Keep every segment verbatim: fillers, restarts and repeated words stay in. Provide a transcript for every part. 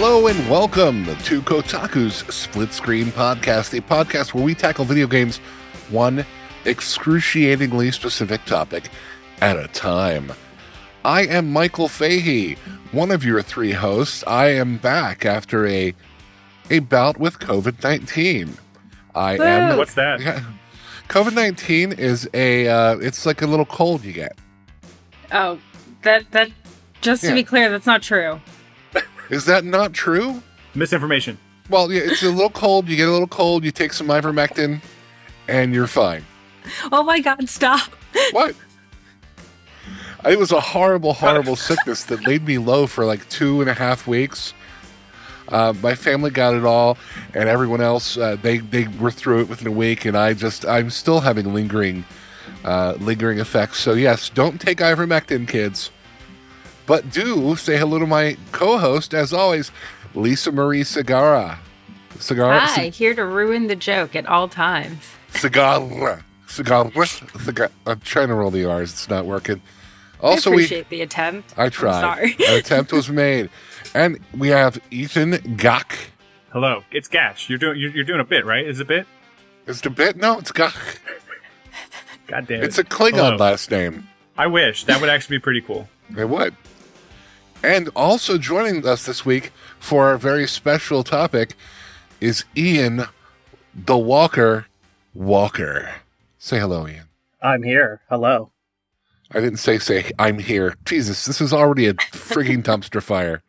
Hello and welcome to Kotaku's Split Screen Podcast, a podcast where we tackle video games one excruciatingly specific topic at a time. I am Michael Fahey, one of your three hosts. I am back after a a bout with covid nineteen. I am... What's that? Yeah, covid nineteen is a, uh, it's like a little cold you get. Oh, that, that, just to Yeah. be clear, that's not true. Is that not true? Misinformation. Well, yeah, it's a little cold. You get a little cold. You take some ivermectin, and you're fine. Oh my god, stop. What? It was a horrible, horrible sickness that laid me low for like two and a half weeks. Uh, my family got it all, and everyone else, uh, they, they were through it within a week, and I just, I'm still having lingering, uh, lingering effects. So yes, don't take ivermectin, kids. But do say hello to my co-host, as always, Lisa Marie Segarra. Segarra? Hi, here to ruin the joke at all times. Segarra. Segarra. Segarra. I'm trying to roll the R's. It's not working. Also, I appreciate we, the attempt. I tried. I'm sorry. An attempt was made. And we have Ethan Gach. Hello, it's Gash. You're doing you're, you're doing a bit, right? Is it a bit? Is it a bit? No, it's Gach. God damn it. It's a Klingon Hello. last name. I wish. That would actually be pretty cool. It would. And also joining us this week for our very special topic is Ian the Walker Walker. Say hello, Ian. I'm here. Hello. I didn't say say I'm here. Jesus, this is already a frigging dumpster fire.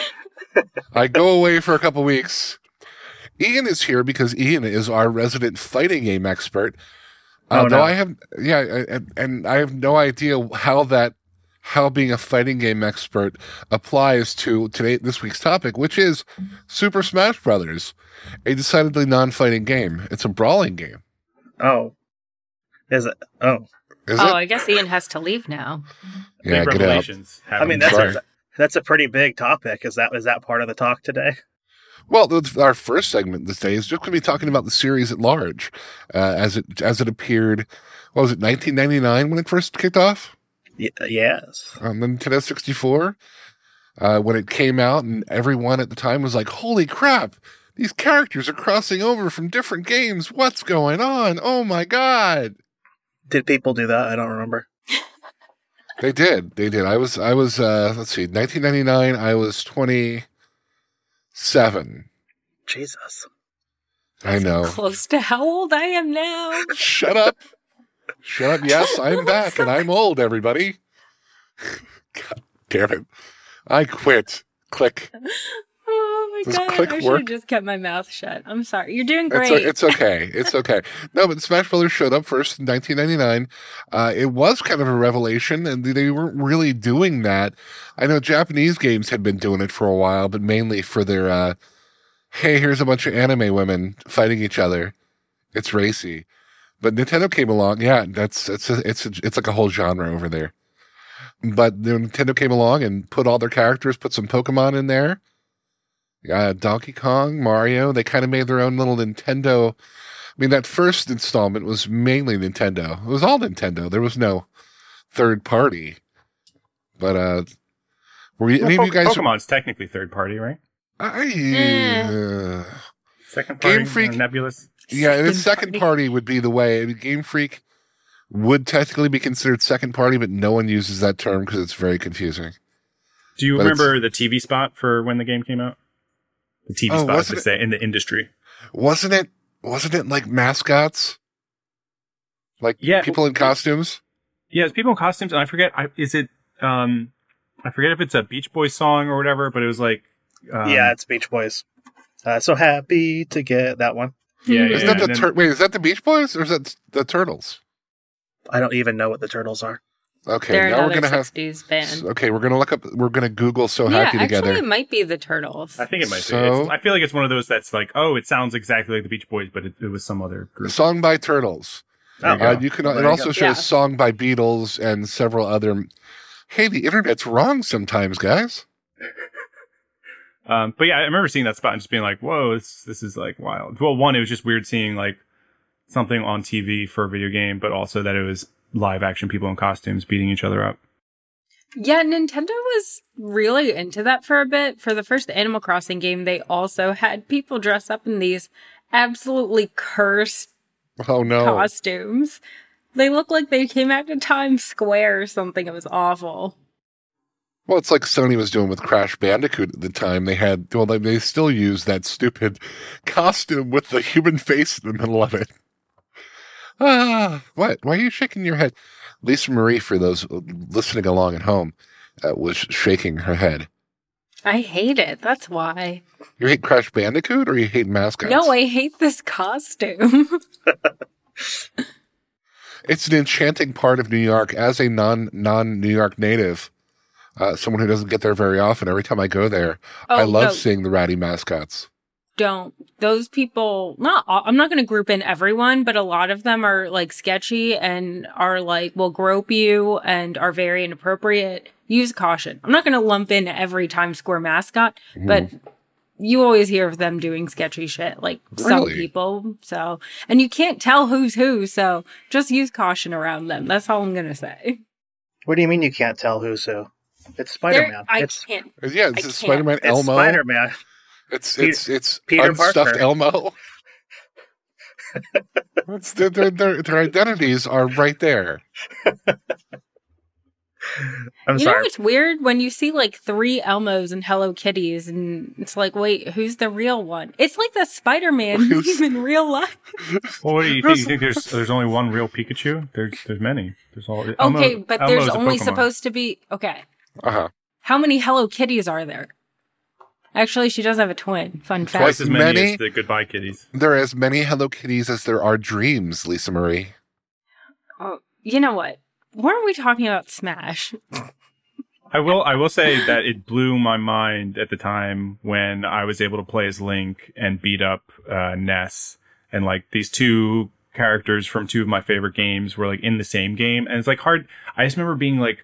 I go away for a couple weeks. Ian is here because Ian is our resident fighting game expert. Oh, Although no. I have, yeah, and, and I have no idea how that, how being a fighting game expert applies to today this week's topic, which is Super Smash Brothers, a decidedly non-fighting game. It's a brawling game. Oh. Is it? Oh. Is Oh, it? I guess Ian has to leave now. Yeah, Big get out. revelations. I mean, happening. that's Sorry. a, that's a pretty big topic. Is that is that part of the talk today? Well, th- our first segment this day is just going to be talking about the series at large, uh, as it as it appeared. What was it, nineteen ninety-nine when it first kicked off Y- yes. on the Nintendo sixty-four? Uh, when it came out, and everyone at the time was like, "Holy crap! These characters are crossing over from different games. What's going on? Oh my god!" Did people do that? I don't remember. They did. They did. I was. I was. Uh, let's see. nineteen ninety-nine. I was twenty-seven. Jesus. I know. Close to how old I am now. Shut up. Shut up. Yes, I'm back and I'm old, everybody. God damn it. I quit. Click. Oh my Does god, click I should work? have just kept my mouth shut. I'm sorry. You're doing It's, great. o- it's okay. It's okay. No, but Smash Brothers showed up first in nineteen ninety-nine. Uh, it was kind of a revelation, and they weren't really doing that. I know Japanese games had been doing it for a while, but mainly for their, uh, hey, here's a bunch of anime women fighting each other. It's racy. But Nintendo came along. Yeah, that's it's a, it's a, it's like a whole genre over there. But the Nintendo came along and put all their characters, put some Pokemon in there. Uh, Donkey Kong, Mario, they kind of made their own little Nintendo. I mean, that first installment was mainly Nintendo. It was all Nintendo. There was no third party. But, uh, were you, Well, any Po- of you guys? Pokemon's technically third party, right? I, Eh. uh, Second party. Game Freak- uh, Nebulous. yeah, and its Second second party. party would be the way. I mean, Game Freak would technically be considered second party, but no one uses that term because it's very confusing. Do you But remember the T V spot for when the game came out? The T V Oh, spot, wasn't to say, in the industry. Wasn't it? Wasn't it like mascots? Like Yeah. people in costumes? Yeah, it's people in costumes, and I forget. I, is it? Um, I forget if it's a Beach Boys song or whatever, but it was like. Um, yeah, it's Beach Boys. Uh, so happy to get that one. Yeah, Is yeah. that the and then- tur- wait? Is that the Beach Boys or is that the Turtles? I don't even know what the turtles are. Okay, They're now we're another gonna have. sixties band. Okay, we're gonna look up. We're gonna Google "So yeah, Happy actually, Together." it might be the Turtles. I think it might So- be. It's, I feel like it's one of those that's like, oh, it sounds exactly like the Beach Boys, but it, it was some other A group. song by Turtles. There you Oh, Uh, go. you can. There It you also go. shows Yeah. "Song" by Beatles and several other. Hey, the internet's wrong sometimes, guys. Um, but yeah, I remember seeing that spot and just being like, whoa, this, this is like wild. Well, one, it was just weird seeing like something on T V for a video game, but also that it was live action people in costumes beating each other up. Yeah, Nintendo was really into that for a bit. For the first Animal Crossing game, they also had people dress up in these absolutely cursed Oh no. costumes. They look like they came out of Times Square or something. It was awful. Well, it's like Sony was doing with Crash Bandicoot at the time. They had, well, they, they still use that stupid costume with the human face in the middle of it. Ah, what? Why are you shaking your head? Lisa Marie, for those listening along at home, uh, was shaking her head. I hate it. That's why. You hate Crash Bandicoot, or you hate mascots? No, I hate this costume. It's an enchanting part of New York. As a non non New York native, uh, someone who doesn't get there very often, every time I go there, Oh, I love no. seeing the ratty mascots. Don't. Those people, not all, I'm not going to group in everyone, but a lot of them are like sketchy and are like, will grope you and are very inappropriate. Use caution. I'm not going to lump in every Times Square mascot, Mhm. but you always hear of them doing sketchy shit, like some Really? people. So, and you can't tell who's who. So just use caution around them. That's all I'm going to say. What do you mean you can't tell who's who? It's There- Spider-Man. I It's, can't. Yeah, I it's can't. Spider-Man it's Elmo. Spider-Man. It's Peter- it's it's Peter unstuffed Parker. Elmo. It's, their, their, their, their identities are right there. I'm You know sorry. what's weird? When you see like three Elmos and Hello Kitties, and it's like, wait, who's the real one? It's like the Spider-Man Who's- meme in real life. Well, what do you think? You think there's there's only one real Pikachu? There's there's many. There's all. Elmo- Okay, but Elmo's there's a only Pokemon. supposed to be... Okay. Uh-huh. How many Hello Kitties are there? Actually, she does have a twin. Fun fact. Twice as many, Many? as the Goodbye Kitties. There are as many Hello Kitties as there are dreams, Lisa Marie. Oh, you know what? Weren't we talking about Smash? I will I will say that it blew my mind at the time when I was able to play as Link and beat up uh, Ness, and like these two characters from two of my favorite games were like in the same game, and it's like hard. I just remember being like,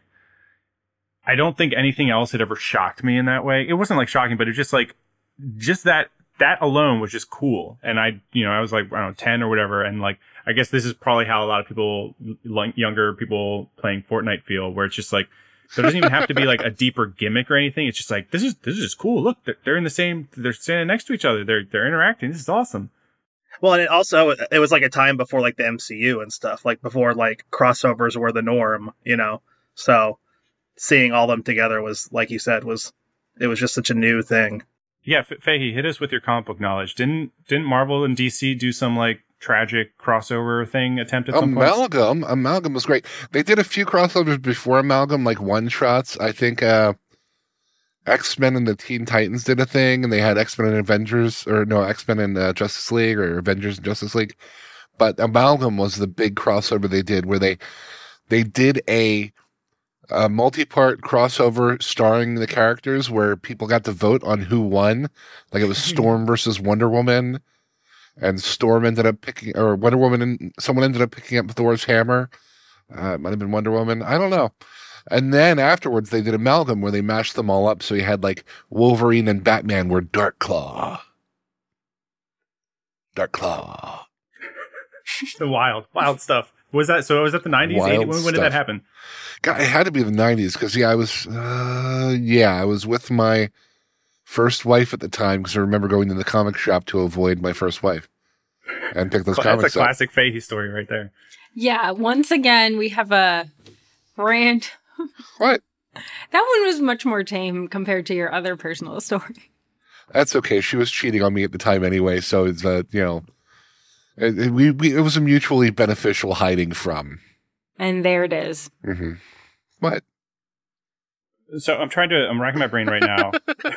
I don't think anything else had ever shocked me in that way. It wasn't like shocking, but it was just like, just that, that alone was just cool. And I, you know, I was like, I don't know, ten or whatever. And like, I guess this is probably how a lot of people, like younger people playing Fortnite feel, where it's just like, there doesn't even have to be like a deeper gimmick or anything. It's just like, this is, this is just cool. Look, they're, they're in the same, they're standing next to each other. They're, they're interacting. This is awesome. Well, and it also, it was like a time before like the M C U and stuff, like before like crossovers were the norm, you know? So seeing all them together was, like you said, was, it was just such a new thing. Yeah, F- Fahey, hit us with your comic book knowledge. Didn't, didn't Marvel and D C do some like tragic crossover thing attempt at some point? Amalgam. Amalgam was great. They did a few crossovers before Amalgam, like one shots. I think uh, X-Men and the Teen Titans did a thing, and they had X-Men and Avengers, or no, X-Men and uh, Justice League, or Avengers and Justice League. But Amalgam was the big crossover they did, where they they did a, a multi-part crossover starring the characters, where people got to vote on who won. Like it was Storm versus Wonder Woman. And Storm ended up picking, or Wonder Woman, and someone ended up picking up Thor's hammer. Uh, it might have been Wonder Woman. I don't know. And then afterwards, they did Amalgam, where they mashed them all up. So you had like Wolverine and Batman were Dark Claw. Dark Claw. The wild, wild stuff. Was that, so was that the nineties? Wild When, when did stuff. that happen? God, it had to be the nineties because, yeah, I was, uh, yeah, I was with my first wife at the time because I remember going to the comic shop to avoid my first wife and pick those That's comics a up. classic Fahey story right there. Yeah, once again, we have a rant. What? That one was much more tame compared to your other personal story. That's okay. She was cheating on me at the time anyway, so it's uh, you know, it, it, we, we it was a mutually beneficial hiding from. And there it is. Mm-hmm. What? So I'm trying to, I'm racking my brain right now.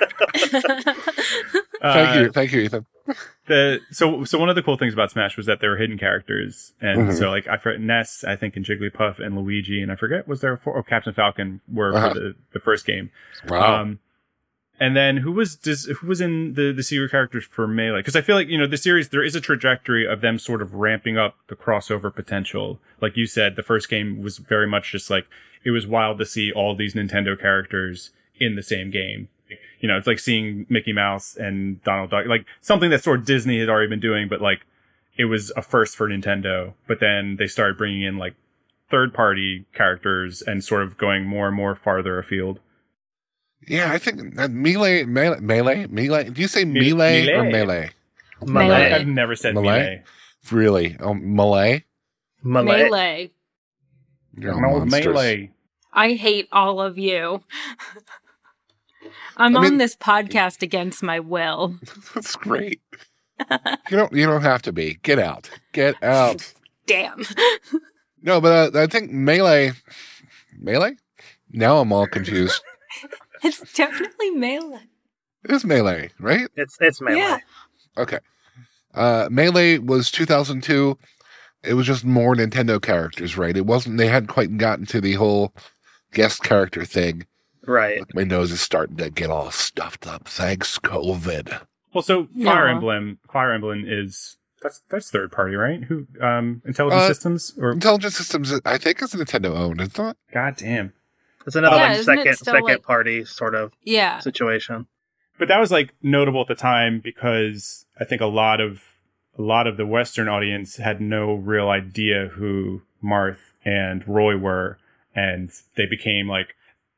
Uh, Thank you, thank you, Ethan. The so so one of the cool things about Smash was that there were hidden characters, and Mhm. so like I forget Ness, I think, and Jigglypuff and Luigi, and I forget was there four, oh, Captain Falcon were Uh-huh. for the, the first game. Wow. Um, and then who was does, who was in the the secret characters for Melee? Because I feel like, you know, the series, there is a trajectory of them sort of ramping up the crossover potential. Like you said, the first game was very much just like, it was wild to see all these Nintendo characters in the same game. You know, it's like seeing Mickey Mouse and Donald Duck, like something that sort of Disney had already been doing, but like it was a first for Nintendo. But then they started bringing in like third party characters and sort of going more and more farther afield. Yeah, I think uh, melee, melee, melee, melee. Do you say Me- melee, or melee. melee? Melee. I've never said Melee? melee. Really? Oh, melee? Melee. Melee. You're all No, monsters. melee. I hate all of you. I'm I mean- on this podcast against my will. That's great. You don't. You don't have to be. Get out. Get out. Damn. No, but uh, I think melee. Melee? Now I'm all confused. It's definitely melee. It is melee, right? It's it's melee. Yeah. Okay. Uh, Melee was two thousand two. It was just more Nintendo characters, right? It wasn't, they hadn't quite gotten to the whole guest character thing. Right. My nose is starting to get all stuffed up. Thanks, COVID. Well, so Fire No. Emblem, Fire Emblem is that's that's third party, right? Who um Intelligent Uh, Systems or Intelligent Systems, I think, is Nintendo owned, isn't it? God damn. It's another Yeah, like isn't it second still, second like- party sort of Yeah. situation. But that was like notable at the time because I think a lot of a lot of the Western audience had no real idea who Marth and Roy were, and they became like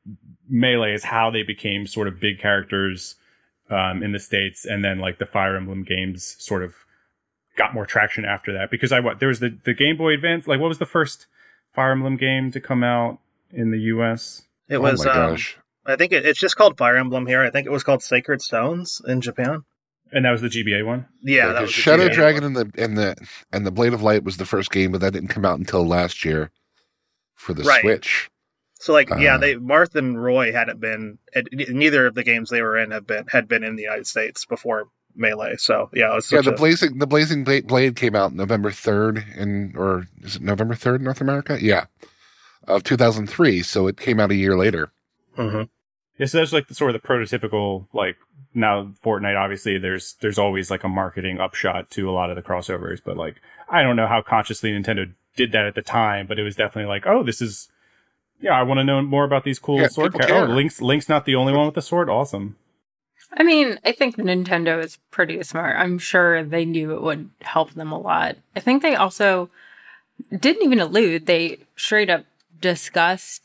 Melee is how they became sort of big characters um, in the States, and then like the Fire Emblem games sort of got more traction after that. Because I what there was the the Game Boy Advance, like what was the first Fire Emblem game to come out in the U S? It Oh was my um, gosh. I think it, it's just called Fire Emblem here. I think it was called Sacred Stones in Japan. And that was the G B A one. Yeah, that Because was the Shadow G B A Dragon one. and the and the and the Blade of Light was the first game, but that didn't come out until last year for the Right. Switch. So like yeah, uh, they Marth and Roy hadn't been it, neither of the games they were in have been had been in the United States before Melee. So yeah, it was Yeah, such the a- Blazing the Blazing Bla- Blade came out November third in or is it November third in North America? Yeah. Of two thousand three, so it came out a year later. Mhm. Yeah, so that's like the sort of the prototypical, like now Fortnite, obviously there's there's always like a marketing upshot to a lot of the crossovers, but like I don't know how consciously Nintendo did that at the time, but it was definitely like, oh, this is yeah, I want to know more about these cool Yeah, sword people characters. Oh, care. Link's Link's not the only one with the sword. Awesome. I mean, I think Nintendo is pretty smart. I'm sure they knew it would help them a lot. I think they also didn't even allude, they straight up discussed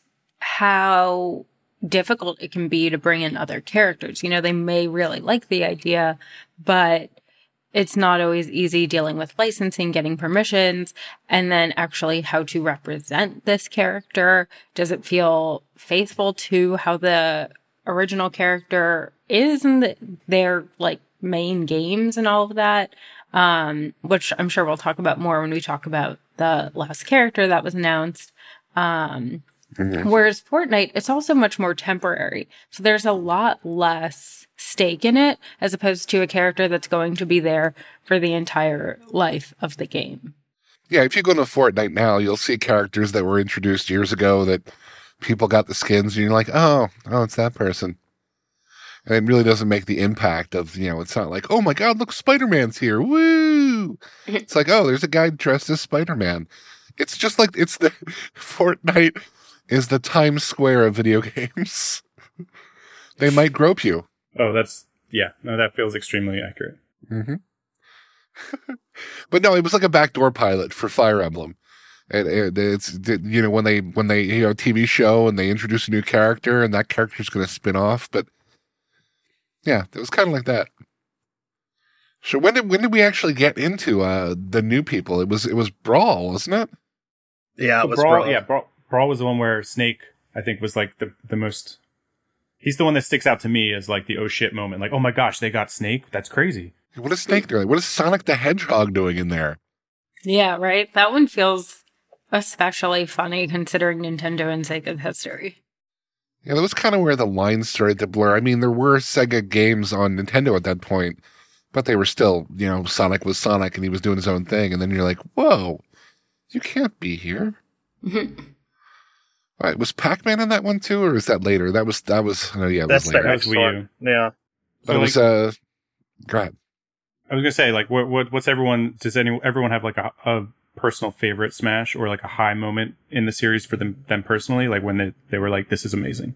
how difficult it can be to bring in other characters. You know, they may really like the idea, but it's not always easy dealing with licensing, getting permissions, and then actually how to represent this character. Does it feel faithful to how the original character is in the, their like main games and all of that? Um, which I'm sure we'll talk about more when we talk about the last character that was announced. Um, Whereas Fortnite, it's also much more temporary. So there's a lot less stake in it as opposed to a character that's going to be there for the entire life of the game. Yeah, if you go to Fortnite now, you'll see characters that were introduced years ago that people got the skins, and you're like, oh, oh, it's that person. And it really doesn't make the impact of, you know, it's not like, oh my God, look, Spider-Man's here. Woo! It's like, oh, there's a guy dressed as Spider-Man. It's just like, it's the Fortnite is the Times Square of video games. They might grope you. Oh, that's yeah. No, that feels extremely accurate. Mm-hmm. But no, it was like a backdoor pilot for Fire Emblem. And it, it's, you know, when they, when they, you know, T V show and they introduce a new character and that character's going to spin off. But yeah, it was kind of like that. So when did, when did we actually get into, uh, the new people? It was, it was Brawl, wasn't it? Yeah, So it was Brawl, Brawl. yeah, Brawl, Brawl was the one where Snake, I think, was like the the most. He's the one that sticks out to me as like the oh shit moment. Like, oh my gosh, they got Snake. That's crazy. What is Snake doing? What is Sonic the Hedgehog doing in there? Yeah, right? That one feels especially funny considering Nintendo and Sega's history. Yeah, that was kind of where the lines started to blur. I mean, there were Sega games on Nintendo at that point, but they were still, you know, Sonic was Sonic and he was doing his own thing. And then you're like, whoa, you can't be here. All right, was Pac-Man in that one too, or is that later? That was, that was, oh yeah, it That's was the later. That was next Wii one. U. Yeah. That So, was, like- uh, go ahead. I was gonna say, like, what what what's everyone? Does any everyone have like a, a personal favorite Smash or like a high moment in the series for them them personally? Like when they they were like, this is amazing.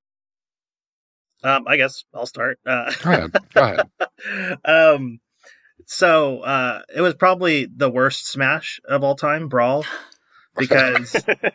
Um, I guess I'll start. Uh, Go ahead. Go ahead. um, so uh, it was probably the worst Smash of all time, Brawl. because,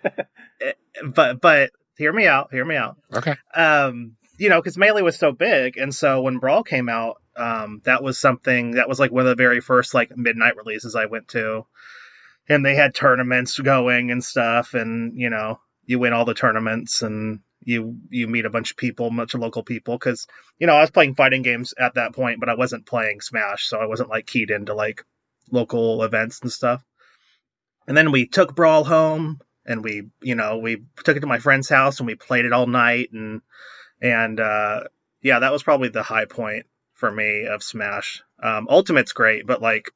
but but hear me out, hear me out. Okay. Um, you know, because Melee was so big, and so when Brawl came out, um, that was something that was like one of the very first like midnight releases I went to, and they had tournaments going and stuff, and you know, you win all the tournaments and you you meet a bunch of people, a bunch of local people, because you know I was playing fighting games at that point, but I wasn't playing Smash, so I wasn't like keyed into like local events and stuff. And then we took Brawl home, and we you know we took it to my friend's house and we played it all night, and and uh, yeah, that was probably the high point for me of Smash. Um, Ultimate's great, but like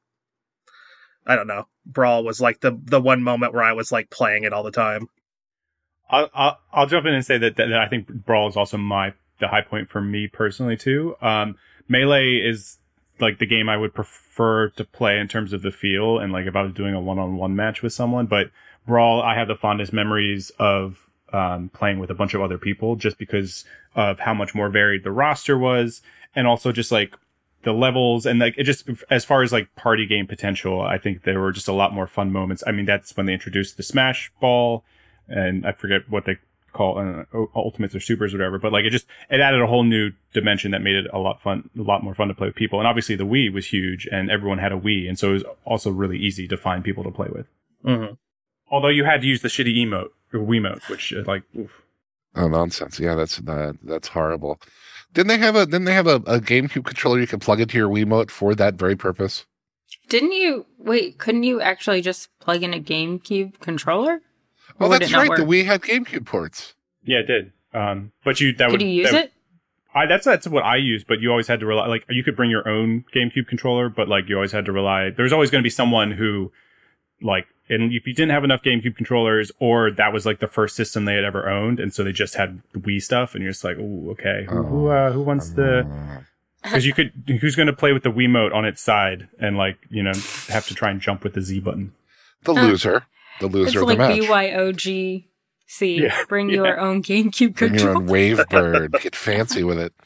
I don't know, Brawl was like the the one moment where I was like playing it all the time. I'll, I'll I'll jump in and say that, that I think Brawl is also my the high point for me personally too. Um, Melee is like the game I would prefer to play in terms of the feel and like if I was doing a one-on-one match with someone. But Brawl, I have the fondest memories of um, playing with a bunch of other people just because of how much more varied the roster was, and also just like the levels and like it just as far as like party game potential, I think there were just a lot more fun moments. I mean, that's when they introduced the Smash Ball. And I forget what they call uh, Ultimates or Supers or whatever, but like it just it added a whole new dimension that made it a lot fun, a lot more fun to play with people. And obviously the Wii was huge, and everyone had a Wii, and so it was also really easy to find people to play with. Mm-hmm. Although you had to use the shitty emote or Wiimote, which is like, oof. Oh, nonsense! Yeah, that's that, that's horrible. Didn't they have a Didn't they have a, a GameCube controller you could plug into your Wiimote for that very purpose? Didn't you wait? Couldn't you actually just plug in a GameCube controller? Oh, that's right. The Wii had GameCube ports. Yeah, it did. Um, but you that could would you use that, it? I that's that's what I used, but you always had to rely. Like you could bring your own GameCube controller, but like you always had to rely. There was always going to be someone who, like, and if you didn't have enough GameCube controllers, or that was like the first system they had ever owned, and so they just had the Wii stuff, and you're just like, oh, okay, who who, uh, who wants the? Because you could, who's going to play with the Wiimote on its side and like you know have to try and jump with the Z button? The loser, the loser it's of like the match. B Y O G. See, yeah, bring yeah. your own GameCube Bring controller. your own Wavebird. Get fancy with it.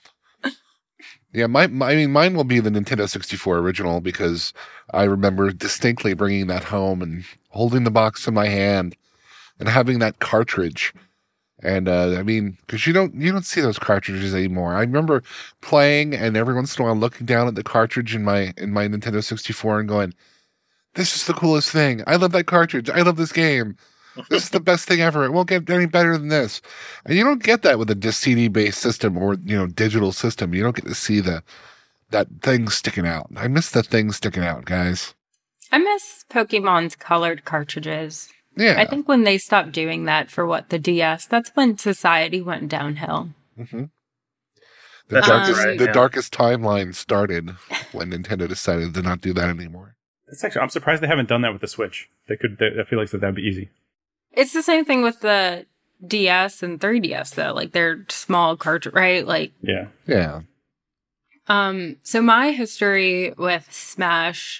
Yeah, my, my I mean, mine will be the Nintendo sixty-four original because I remember distinctly bringing that home and holding the box in my hand and having that cartridge. And uh, I mean, because you don't you don't see those cartridges anymore. I remember playing and every once in a while looking down at the cartridge in my in my Nintendo sixty-four and going, "This is the coolest thing. I love that cartridge. I love this game. This is the best thing ever. It won't get any better than this." And you don't get that with a disc C D based system or, you know, digital system. You don't get to see the that thing sticking out. I miss the thing sticking out, guys. I miss Pokemon's colored cartridges. Yeah. I think when they stopped doing that for what the D S, that's when society went downhill. Mm-hmm. The That's darkest right, the yeah. darkest timeline started when Nintendo decided to not do that anymore. That's actually I'm surprised they haven't done that with the Switch. They could. They, I feel like that would be easy. It's the same thing with the D S and three D S though. Like they're small cartridge, right? Like Yeah. Yeah. Um, so my history with Smash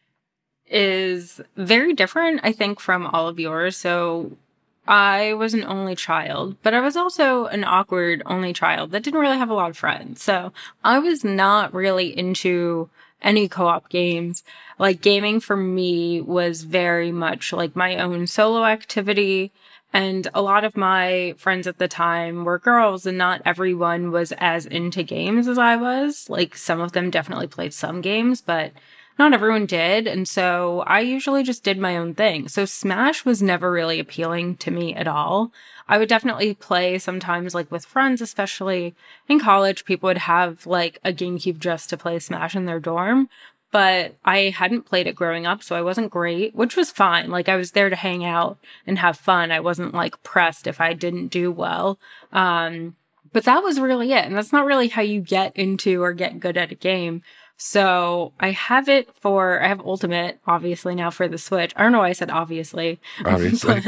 is very different, I think, from all of yours. So I was an only child, but I was also an awkward only child that didn't really have a lot of friends. So I was not really into any co-op games. Like gaming for me was very much like my own solo activity. And a lot of my friends at the time were girls, and not everyone was as into games as I was. Like, some of them definitely played some games, but not everyone did. And so I usually just did my own thing. So Smash was never really appealing to me at all. I would definitely play sometimes, like with friends, especially in college. People would have like a GameCube just to play Smash in their dorm. But I hadn't played it growing up, so I wasn't great, which was fine. Like, I was there to hang out and have fun. I wasn't, like, pressed if I didn't do well. Um, but that was really it. And that's not really how you get into or get good at a game. So I have it for, I have Ultimate, obviously, now for the Switch. I don't know why I said obviously. Obviously.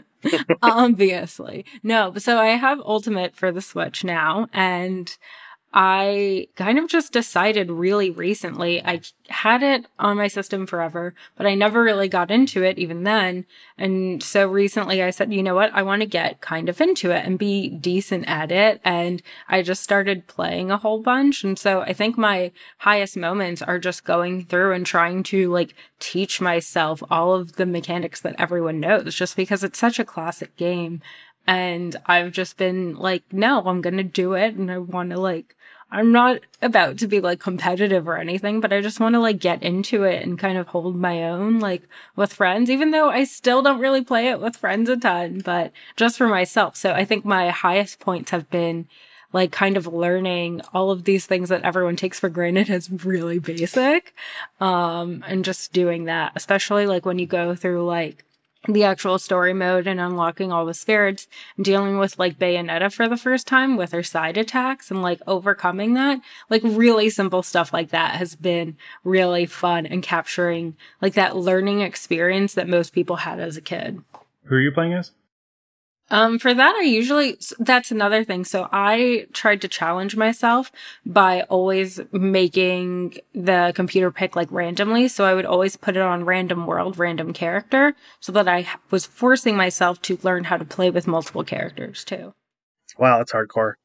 Obviously. No, so I have Ultimate for the Switch now, and I kind of just decided really recently. I had it on my system forever, but I never really got into it even then. And so recently I said, you know what? I want to get kind of into it and be decent at it. And I just started playing a whole bunch. And so I think my highest moments are just going through and trying to like teach myself all of the mechanics that everyone knows, just because it's such a classic game. And I've just been like, no, I'm going to do it. And I want to like, I'm not about to be like competitive or anything, but I just want to like get into it and kind of hold my own like with friends, even though I still don't really play it with friends a ton, but just for myself. So I think my highest points have been like kind of learning all of these things that everyone takes for granted as really basic. Um, and just doing that, especially like when you go through like the actual story mode and unlocking all the spirits, dealing with like Bayonetta for the first time with her side attacks and like overcoming that, like really simple stuff like that has been really fun and capturing like that learning experience that most people had as a kid. Who are you playing as? Um, for that, I usually, that's another thing. So I tried to challenge myself by always making the computer pick like randomly. So I would always put it on random world, random character, so that I was forcing myself to learn how to play with multiple characters too. Wow, that's hardcore.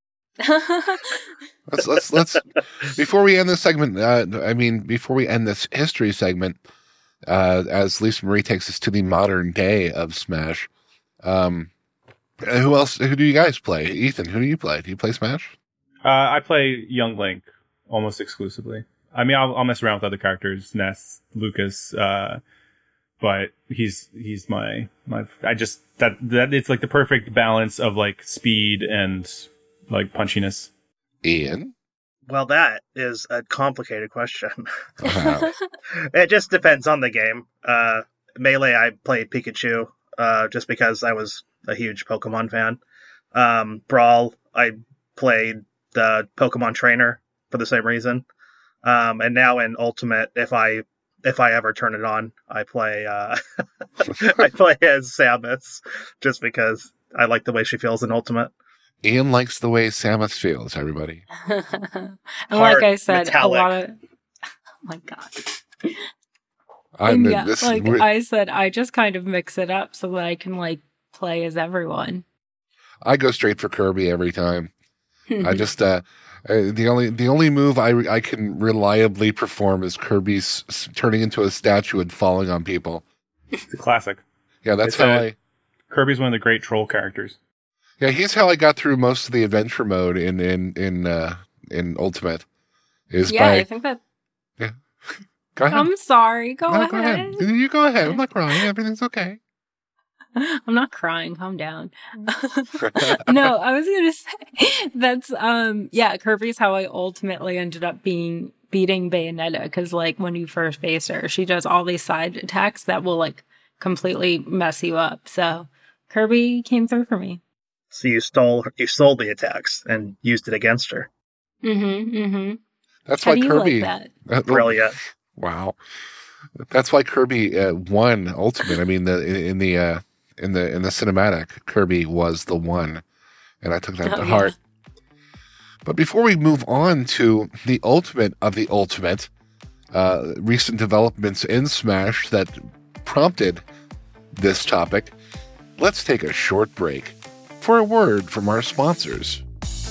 let's, let's, let's, before we end this segment, uh, I mean, before we end this history segment, uh, as Lisa Marie takes us to the modern day of Smash, um, who else, who do you guys play? Ethan, who do you play? Do you play Smash? Uh, I play Young Link almost exclusively. I mean, I'll, I'll mess around with other characters, Ness, Lucas, uh, but he's, he's my, my, I just, that, that, it's like the perfect balance of like speed and like punchiness. Ian? Well, that is a complicated question. Wow. It just depends on the game. Uh, Melee, I played Pikachu, uh, just because I was a huge Pokemon fan. Um, Brawl, I played the Pokemon Trainer for the same reason. Um, and now in Ultimate, if I if I ever turn it on, I play uh, I play as Samus, just because I like the way she feels in Ultimate. Ian likes the way Samus feels, everybody. And like I said, metallic. a lot of, oh my God. I, And yeah, this, like we're- I said, I just kind of mix it up so that I can like play as everyone. I go straight for Kirby every time. I just, uh, uh, the only, the only move I, I can reliably perform is Kirby's s- turning into a statue and falling on people. It's a classic. Yeah, that's It's how a- I, Kirby's one of the great troll characters. yeah, he's how I got through most of the adventure mode in, in, in, uh, in Ultimate. Is Yeah, by, I think that. go ahead. I'm sorry. Go No, ahead. go ahead. You go ahead. I'm not crying. Everything's okay. I'm not crying. Calm down. No, I was gonna say that's um yeah, Kirby's how I ultimately ended up being beating Bayonetta, because like when you first face her, she does all these side attacks that will like completely mess you up. So Kirby came through for me. So you stole you stole the attacks and used it against her. Mm-hmm. Mm-hmm. That's How why do you Kirby. like that? uh, Brilliant. Wow. That's why Kirby uh, won Ultimate. I mean, the in, in the uh, in the in the cinematic, Kirby was the one, and I took that Oh, to yeah. heart. But before we move on to the ultimate of the ultimate, uh, recent developments in Smash that prompted this topic, let's take a short break for a word from our sponsors.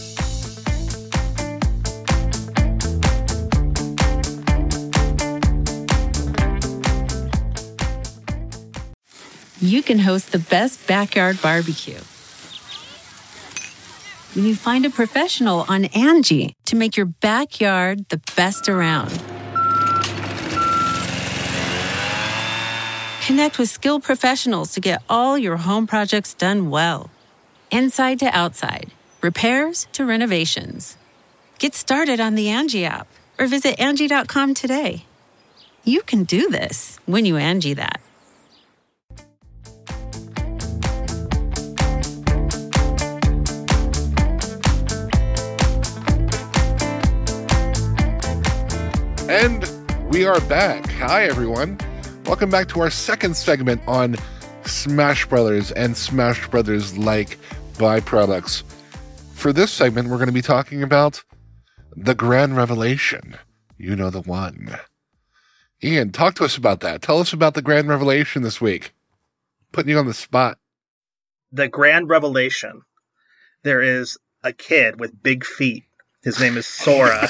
You can host the best backyard barbecue when you find a professional on Angie to make your backyard the best around. Connect with skilled professionals to get all your home projects done well. Inside to outside, repairs to renovations. Get started on the Angie app or visit Angie dot com today. You can do this when you Angie that. And we are back. Hi, everyone. Welcome back to our second segment on Smash Brothers and Smash Brothers-like byproducts. For this segment, we're going to be talking about The Grand Revelation. You know the one. Ian, talk to us about that. Tell us about the Grand Revelation this week. Putting you on the spot. The Grand Revelation. There is a kid with big feet. His name is Sora.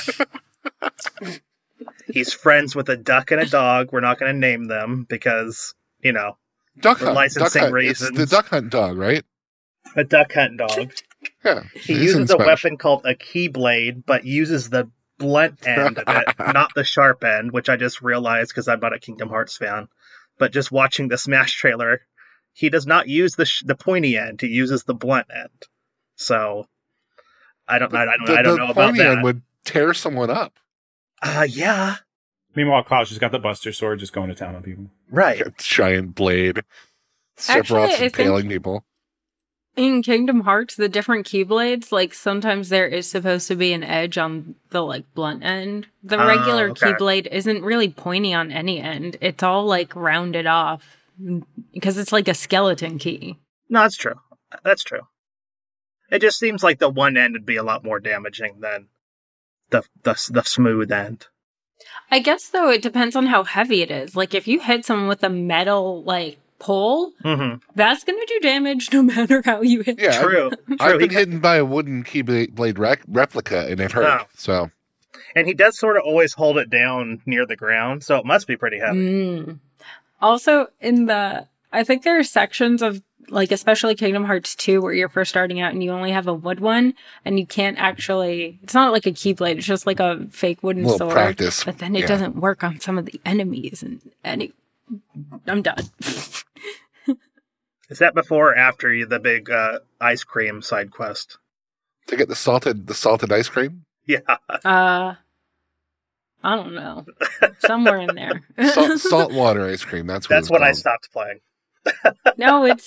He's friends with a duck and a dog. We're not going to name them because, you know, Duck for Hunt. licensing Duck Hunt. reasons. It's the Duck Hunt dog, right? A duck hunt dog. Yeah. He he's in uses a Smash. weapon called a Keyblade, but uses the blunt end of it, not the sharp end, which I just realized because I'm not a Kingdom Hearts fan. But just watching the Smash trailer, he does not use the sh- the pointy end. He uses the blunt end. So I don't, I don't, The, I don't the know about pointy that. end would tear someone up. Uh, yeah, Meanwhile, Klaus just got the Buster Sword, just going to town on people. right. A giant blade. Actually, Sephiroth's I think- impaling people. In Kingdom Hearts, the different Keyblades, like sometimes there is supposed to be an edge on the like blunt end. The Oh, regular okay. Keyblade isn't really pointy on any end. It's all like rounded off because it's like a skeleton key. No, that's true. That's true. It just seems like the one end would be a lot more damaging than the the the smooth end. I guess though it depends on how heavy it is. Like if you hit someone with a metal like pole, Mm-hmm. that's gonna do damage no matter how you hit. Yeah, True. I've, True. I've been He- hidden by a wooden Keyblade rec- replica, and it hurt. Oh. So And he does sort of always hold it down near the ground, so it must be pretty heavy. Mm. Also, in the, I think there are sections of, like, especially Kingdom Hearts two, where you're first starting out and you only have a wood one, and you can't actually, it's not like a Keyblade, it's just like a fake wooden Little sword. practice, But then it yeah. doesn't work on some of the enemies, and any, I'm done. Is that before or after you- the big uh, ice cream side quest? to get the salted the salted ice cream, Yeah. Uh, I don't know. Somewhere in there. salt, salt water ice cream. That's what That's it's when I called. stopped playing. No, it's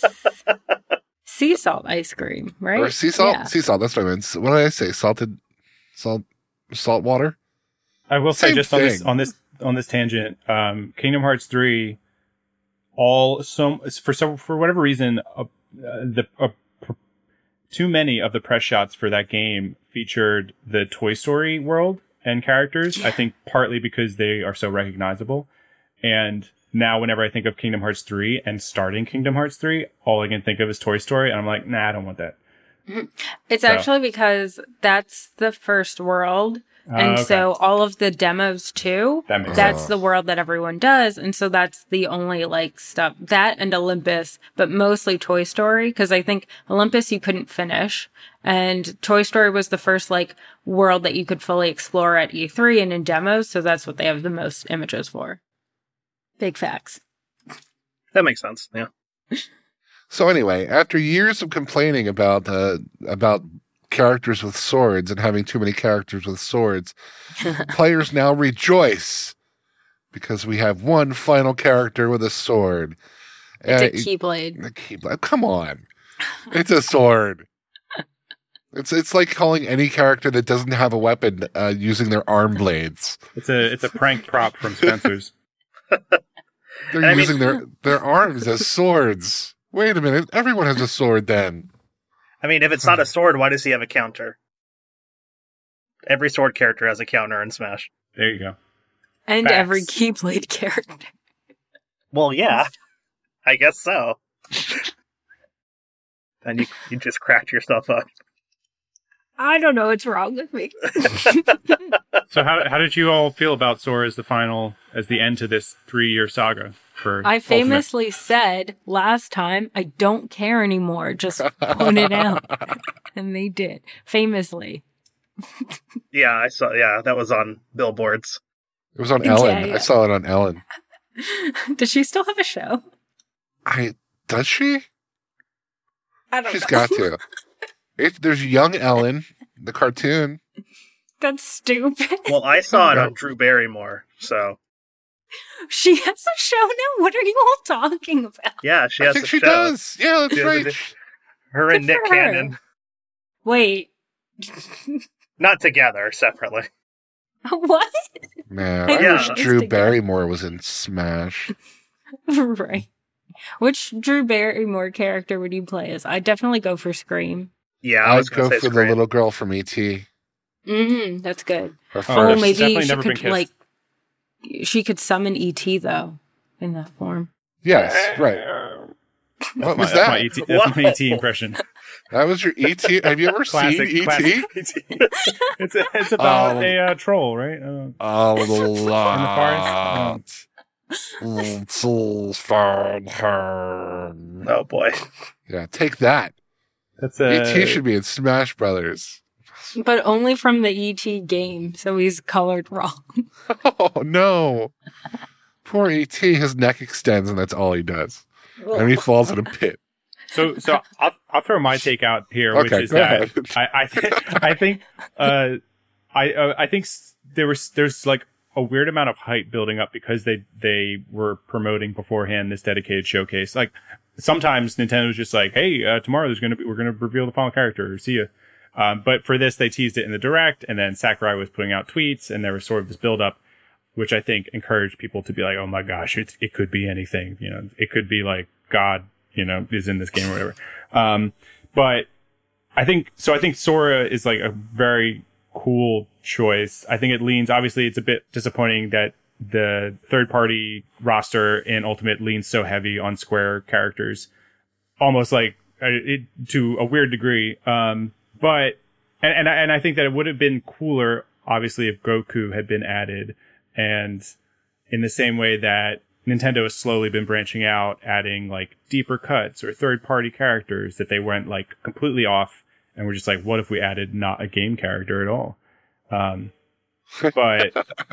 sea salt ice cream, right? Or sea salt. Yeah. Sea salt. That's what I meant. What did I say? Salted salt salt water. I will say Same just on this thing. on this on this tangent, um, Kingdom Hearts three, all so for some for whatever reason, uh, uh, the uh, pr- too many of the press shots for that game featured the Toy Story world and characters. I think partly because they are so recognizable, and now whenever I think of Kingdom Hearts three and starting Kingdom Hearts three, all I can think of is Toy Story, and I'm like, nah, I don't want that. It's So- actually because that's the first world. And Uh, okay. so all of the demos too, That makes that's sense. the world that everyone does. And so that's the only like stuff, that and Olympus, but mostly Toy Story. Cause I think Olympus you couldn't finish. And Toy Story was the first like world that you could fully explore at E three and in demos. So that's what they have the most images for. Big facts. That makes sense. Yeah. So anyway, after years of complaining about uh, about characters with swords and having too many characters with swords, players now rejoice because we have one final character with a sword. It's Uh, a Keyblade. The Keyblade. Come on, it's a sword. It's it's like calling any character that doesn't have a weapon uh, using their arm blades. It's a it's a prank prop from Spencer's. They're I mean- using their their arms as swords. Wait a minute, everyone has a sword then. I mean, if it's not a sword, why does he have a counter? Every sword character has a counter in Smash. There you go. And Facts. every Keyblade character. Well, yeah. I guess so. And you you just cracked yourself up. I don't know what's wrong with me. So how how did you all feel about Sora as the final, as the end to this three year saga for I Ultimate? famously said last time, I don't care anymore. Just point it out. And they did. Famously. Yeah, I saw. Yeah, that was on billboards. It was on Yeah, Ellen. yeah. I saw it on Ellen. Does she still have a show? I does she? I don't She's know. got to. It, there's young Ellen, the cartoon. That's stupid. Well, I saw it No. on Drew Barrymore. So She has a show now? What are you all talking about? yeah, she I has think a she show. does. Yeah, that's She has a right. di- Her and Good Nick for her. Cannon, Wait. not together, separately. What? Man, I I know, wish it's Drew together. Barrymore was in Smash. Right. Which Drew Barrymore character would you play as? I'd definitely go for Scream. Yeah, I was I'd going go to for say the Scream. little girl from E T Mm-hmm, that's good. Her Oh, first. maybe Definitely she never been could kissed. like she could summon E T though in that form. Yes, right. What was My- that's that? my E T, that's my E T impression. That was your E T. Have you ever Classic, seen E T? classic E T. it's a, it's about Oh. a uh, troll, right? Uh, A lot. In the forest? Little find her. Oh boy. Yeah, take that. that's a. E T should be in Smash Brothers. But only from the E T game, so he's colored wrong. Oh no! Poor E T. His neck extends, and that's all he does. And he falls in a pit. So, so I'll I'll throw my take out here, which Okay, is go that ahead. I I, th- I think uh I uh, I think s- there was there's like a weird amount of hype building up because they they were promoting beforehand this dedicated showcase. Like sometimes Nintendo's just like, hey, uh, tomorrow there's gonna be we're gonna reveal the final character. See ya. Um, but for this, they teased it in the direct, and then Sakurai was putting out tweets, and there was sort of this build up, which I think encouraged people to be like, oh my gosh, it it could be anything. You know, it could be like God, you know, is in this game or whatever. Um, but I think, so I think Sora is like a very cool choice. I think it leans, obviously it's a bit disappointing that the third party roster in Ultimate leans so heavy on Square characters, almost like uh, it, to a weird degree. Um, but, and, and, I, and I think that it would have been cooler, obviously, if Goku had been added, and in the same way that Nintendo has slowly been branching out, adding like deeper cuts or third party characters that they went like completely off, and we're just like, what if we added not a game character at all? Um, but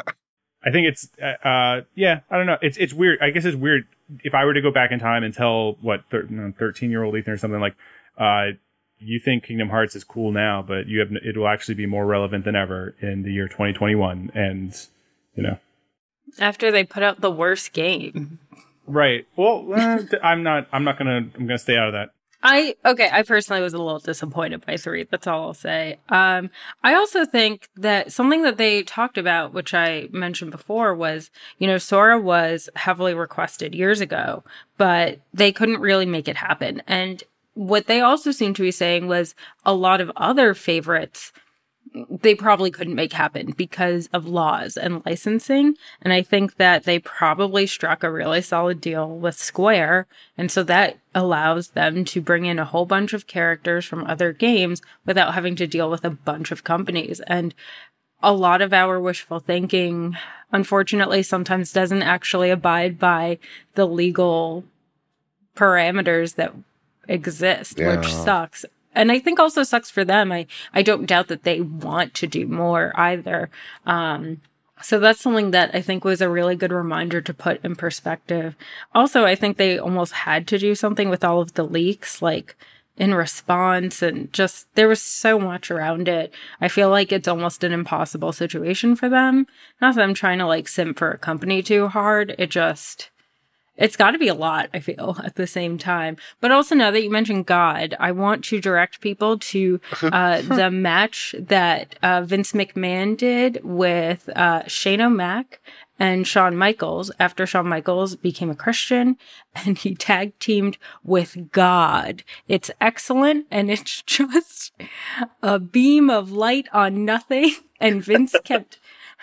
I think it's, uh, uh, yeah, I don't know. It's, it's weird. I guess it's weird if I were to go back in time and tell what thirteen year old Ethan or something like, uh, you think Kingdom Hearts is cool now, but you have, it will actually be more relevant than ever in the year twenty twenty-one. And, you know, After they put out the worst game. right. Well, uh, I'm not, I'm not gonna, I'm gonna stay out of that. I, okay, I personally was a little disappointed by three. That's all I'll say. Um, I also think that something that they talked about, which I mentioned before, was, you know, Sora was heavily requested years ago, but they couldn't really make it happen. And what they also seemed to be saying was a lot of other favorites they probably couldn't make happen because of laws and licensing. And I think that they probably struck a really solid deal with Square. And so that allows them to bring in a whole bunch of characters from other games without having to deal with a bunch of companies. And a lot of our wishful thinking, unfortunately, sometimes doesn't actually abide by the legal parameters that exist, Yeah. which sucks. And I think also sucks for them. I, I don't doubt that they want to do more either. Um, so that's something that I think was a really good reminder to put in perspective. Also, I think they almost had to do something with all of the leaks, like in response, and just there was so much around it. I feel like it's almost an impossible situation for them. Not that I'm trying to like simp for a company too hard. It just... It's got to be a lot, I feel, at the same time. But also, now that you mentioned God, I want to direct people to uh, the match that uh, Vince McMahon did with uh, Shane O'Mac and Shawn Michaels after Shawn Michaels became a Christian, and he tag teamed with God. It's excellent, and it's just a beam of light on nothing. And Vince kept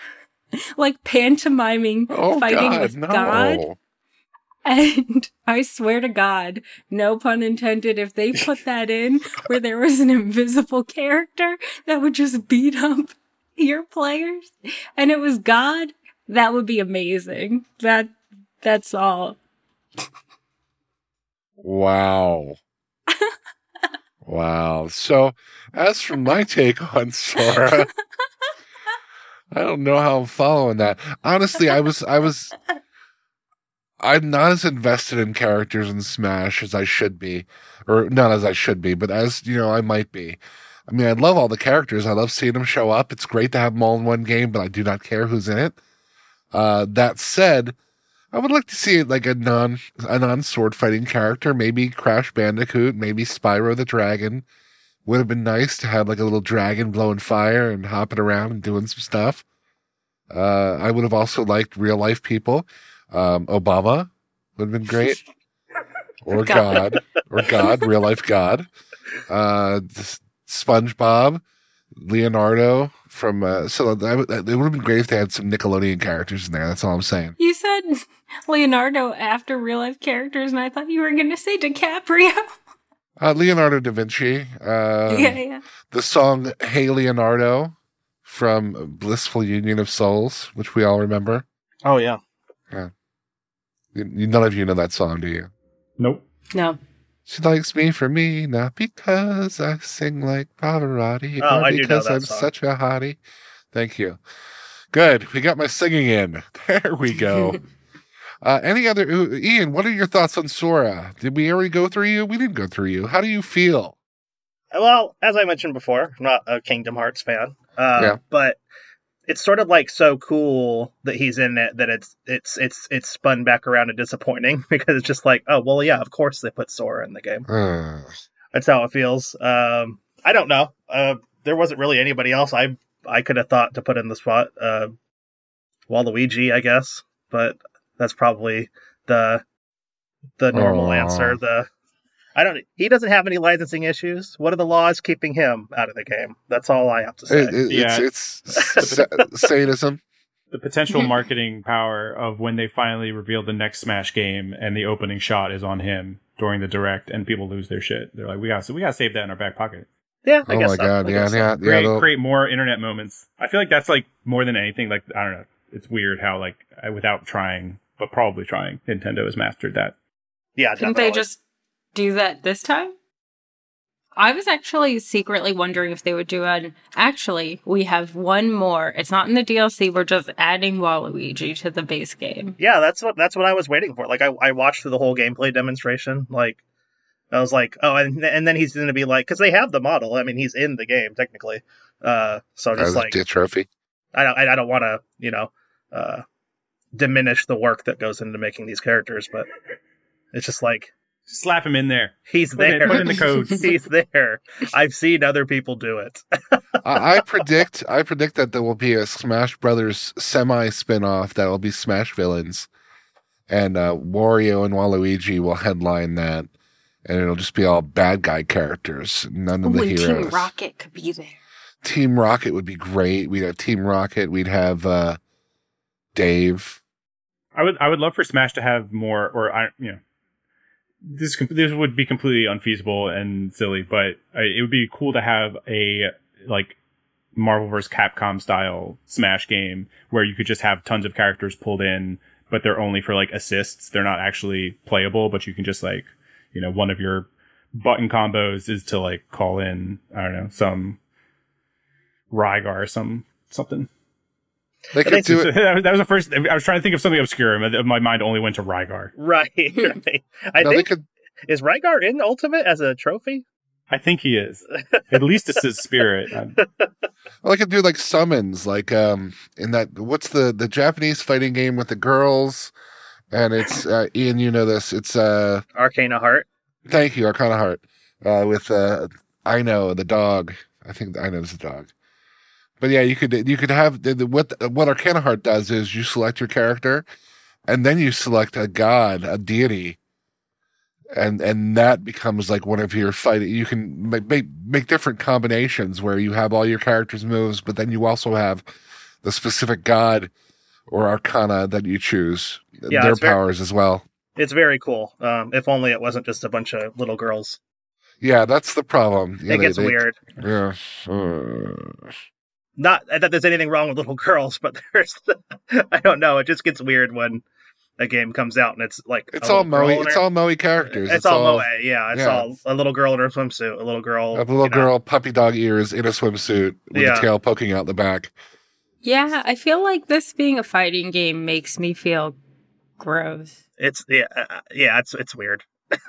like pantomiming Oh, fighting God, with no. God. And I swear to God, no pun intended, if they put that in where there was an invisible character that would just beat up your players and it was God, that would be amazing. That, that's all. Wow. Wow. So, as for my take on Sora, I don't know how I'm following that. Honestly, I was, I was, I'm not as invested in characters in Smash as I should be, or not as I should be, but as, you know, I might be. I mean, I love all the characters. I love seeing them show up. It's great to have them all in one game, but I do not care who's in it. Uh, that said, I would like to see like a non, a non-sword fighting character, maybe Crash Bandicoot, maybe Spyro the Dragon. Would have been nice to have like a little dragon blowing fire and hopping around and doing some stuff. Uh, I would have also liked real life people. Um, Obama would have been great. Or God. God. Or God, real life God. Uh, SpongeBob. Leonardo from uh, so that would, it would have been great if they had some Nickelodeon characters in there. That's all I'm saying. You said Leonardo after real life characters, and I thought you were going to say DiCaprio. Uh, Leonardo da Vinci. Uh, yeah, yeah. The song "Hey Leonardo" from "Blissful Union of Souls," which we all remember. Oh yeah. Yeah. You, none of you know that song, do you? Nope. No. She likes me for me, not because I sing like Pavarotti, Oh, or I do know because that I'm song. such a hottie. Thank you. Good. We got my singing in. There we go. uh, any other, uh, Ian, what are your thoughts on Sora? Did we already go through you? We didn't go through you. How do you feel? Well, as I mentioned before, I'm not a Kingdom Hearts fan. Uh, Yeah. But it's sort of like so cool that he's in it that it's it's it's it's spun back around and disappointing because it's just like, oh well, yeah, of course they put Sora in the game. Uh, That's how it feels. Um, I don't know. Uh, there wasn't really anybody else I I could have thought to put in the spot. Uh, Waluigi, I guess, but that's probably the the normal Aw. answer. The I don't. He doesn't have any licensing issues. What are the laws keeping him out of the game? That's all I have to say. it, it, Yeah. It's, it's sa- sadism. The potential marketing power of when they finally reveal the next Smash game and the opening shot is on him during the direct and people lose their shit. They're like, we got so we got to save that in our back pocket. Yeah, I Oh guess my so. god, I yeah, guess so. yeah, yeah. Create, they'll- create more internet moments. I feel like that's like more than anything. Like, I don't know. It's weird how like I- without trying, but probably trying, Nintendo has mastered that. Yeah, Couldn't definitely. they just do that this time? I was actually secretly wondering if they would do it. Actually, we have one more. It's not in the D L C. We're just adding Waluigi to the base game. Yeah, that's what that's what I was waiting for. Like, I I watched through the whole gameplay demonstration. Like, I was like, oh, and and then he's going to be like, because they have the model. I mean, he's in the game technically. Uh, so just As like, a trophy. I don't I don't want to you know, uh, diminish the work that goes into making these characters, but it's just like Slap him in there. he's Put it- there. put in the codes. He's there. I've seen other people do it. I, I predict I predict that there will be a Smash Brothers semi spin-off that will be Smash Villains. And uh, Wario and Waluigi will headline that. And it'll just be all bad guy characters. None of Ooh, the and heroes. Team Rocket could be there. Team Rocket would be great. We'd have Team Rocket. We'd have uh, Dave. I would I would love for Smash to have more, or I you know, this com- this would be completely unfeasible and silly, but uh, it would be cool to have a like Marvel versus. Capcom style Smash game where you could just have tons of characters pulled in, but they're only for like assists. They're not actually playable, but you can just like, you know, one of your button combos is to like call in, I don't know, some Rygar or some something. They could think do it. that was the first. I was trying to think of something obscure, and my mind only went to Rygar. Right. right. I No, they think could. is Rygar in Ultimate as a trophy? I think he is. At least it's his spirit. I'm- Well, they could do like summons, like um, in that. What's the the Japanese fighting game with the girls? And it's uh, Ian, you know this. It's uh, Arcana Heart. thank you, Arcana Heart, uh, with uh, I know the dog. I think I know the dog. But yeah, you could you could have the, the, what what Arcana Heart does is you select your character, and then you select a god, a deity, and and that becomes like one of your fighting. You can make make, make different combinations where you have all your characters' moves, but then you also have the specific god or arcana that you choose, Yeah, their it's very- powers as well. It's very cool. Um, if only it wasn't just a bunch of little girls. Yeah, that's the problem. Yeah, it they- gets they- weird. Yeah. Uh, Not that there's anything wrong with little girls, but there's I don't know. It just gets weird when a game comes out and it's like it's a all little girl Moe. in It's her- all Moe characters. It's, all Moe. Yeah, it's yeah. all a little girl in her swimsuit, a little girl, A little you know. girl, puppy dog ears in a swimsuit with Yeah. the tail poking out the back. Yeah, I feel like this being a fighting game makes me feel gross. It's yeah, uh, yeah. It's it's weird.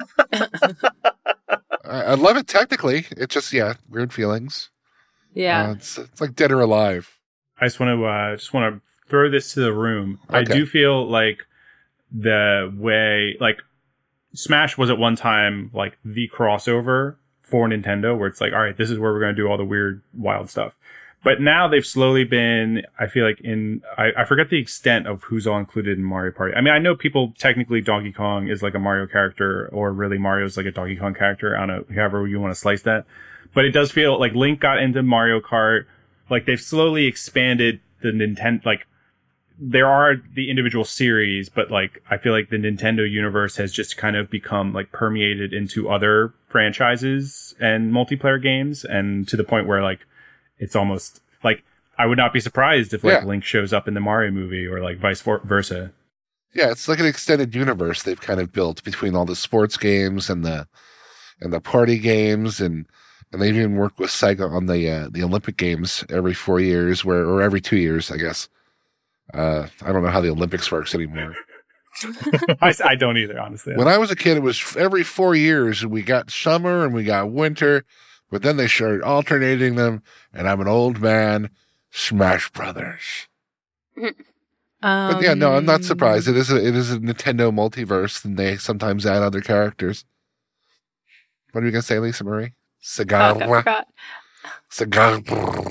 I, I love it technically. It's just yeah, weird feelings. Yeah. Uh, it's it's like Dead or Alive. I just want to uh, just want to throw this to the room. I Okay. do feel like the way like Smash was at one time like the crossover for Nintendo, where it's like, all right, this is where we're going to do all the weird, wild stuff. But now they've slowly been, I feel like in, I, I forget the extent of who's all included in Mario Party. I mean, I know people technically Donkey Kong is like a Mario character, or really Mario's like a Donkey Kong character. I don't know, however you want to slice that. but it does feel like Link got into Mario Kart. Like they've slowly expanded the Nintendo, like there are the individual series, but like I feel like the Nintendo universe has just kind of become like permeated into other franchises and multiplayer games, and to the point where like it's almost like I would not be surprised if like yeah. Link shows up in the Mario movie or like vice versa. Yeah, it's like an extended universe they've kind of built between all the sports games and the and the party games, and and they even work with Sega on the uh, the Olympic Games every four years, where or every two years, I guess. Uh, I don't know how the Olympics works anymore. I, I don't either, honestly. When I was a kid, it was every four years. We got summer and we got winter, but then they started alternating them, and I'm an old man. Smash Brothers. Um, But yeah, no, I'm not surprised. It is a it is a Nintendo multiverse, and they sometimes add other characters. What are you gonna say, Lisa Marie? Cigar, Fuck, I forgot. cigar.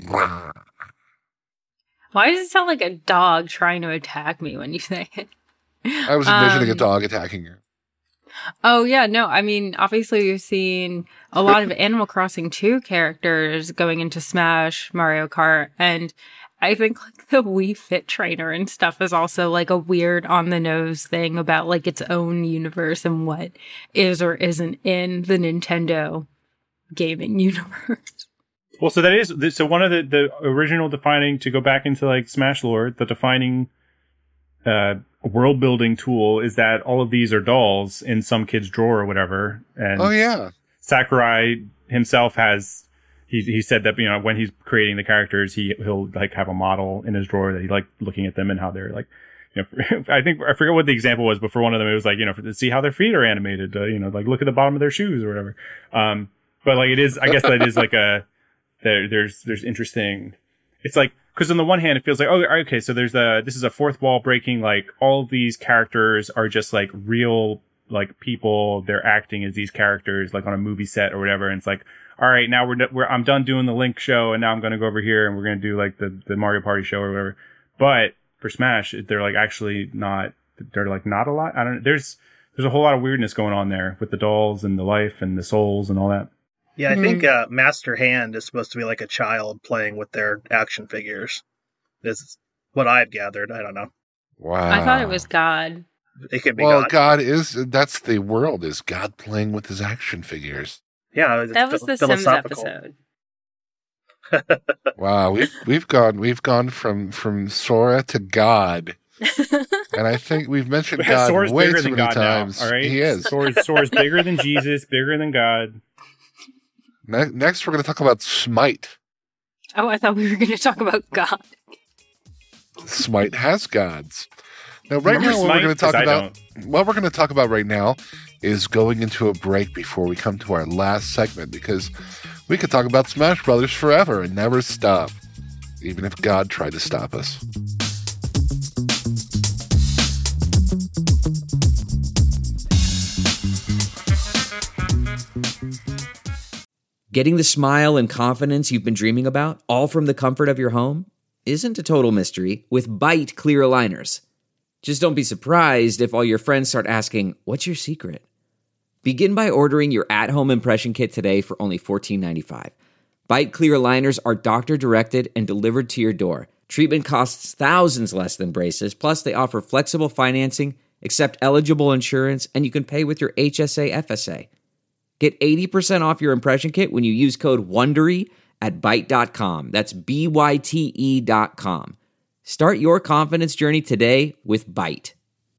Why does it sound like a dog trying to attack me when you say it? I was envisioning Um, a dog attacking you. Oh, yeah, no, I mean, obviously we've seen a lot of Animal Crossing two characters going into Smash, Mario Kart, and I think like the Wii Fit Trainer and stuff is also like a weird on-the-nose thing about like its own universe and what is or isn't in the Nintendo gaming universe. Well, so that is so one of the, the original defining, to go back into like Smash lore, the defining uh, world building tool is that all of these are dolls in some kid's drawer or whatever. And Oh yeah, Sakurai himself has he he said that, you know, when he's creating the characters, he he'll like have a model in his drawer that he like looking at them and how they're like, you know, I think I forget what the example was, but for one of them it was like, you know, for, to see how their feet are animated, uh, you know, like look at the bottom of their shoes or whatever. Um, but like it is, I guess that is like a there there's there's interesting. It's like, because on the one hand it feels like, oh, okay, so there's a this is a fourth wall breaking, like all of these characters are just like real like people, they're acting as these characters like on a movie set or whatever, and it's like, all right, now we're, we're I'm done doing the Link show, and now I'm going to go over here and we're going to do like the, the Mario Party show or whatever. But for Smash, they're like actually not, they're like not a lot. I don't know. There's, there's a whole lot of weirdness going on there with the dolls and the life and the souls and all that. Yeah, I Mhm. think uh, Master Hand is supposed to be like a child playing with their action figures. This is what I've gathered. I don't know. wow. I thought it was God. It could be Well, God. God is that's the world is God playing with his action figures. Yeah, it's That was phil- the Sims philosophical. episode. Wow, we've we've gone we've gone from from Sora to God, and I think we've mentioned God Sora's way bigger too than many God times. now. All right, He is. Sora's, Sora's bigger than Jesus, bigger than God. Ne- next, we're going to talk about Smite. Oh, I thought we were going to talk about God. Smite has gods. Now, right Remember now, what Smite? we're going to talk 'Cause I about, what we're going to talk about right now, is going into a break before we come to our last segment, because we could talk about Smash Brothers forever and never stop, even if God tried to stop us. Getting the smile and confidence you've been dreaming about, all from the comfort of your home, isn't a total mystery with Byte clear aligners. Just don't be surprised if all your friends start asking, "What's your secret?" Begin by ordering your at-home impression kit today for only fourteen ninety-five. Byte clear aligners are doctor-directed and delivered to your door. Treatment costs thousands less than braces, plus they offer flexible financing, accept eligible insurance, and you can pay with your H S A F S A. Get eighty percent off your impression kit when you use code WONDERY at byte dot com. That's B Y T E dot com. Start your confidence journey today with Byte.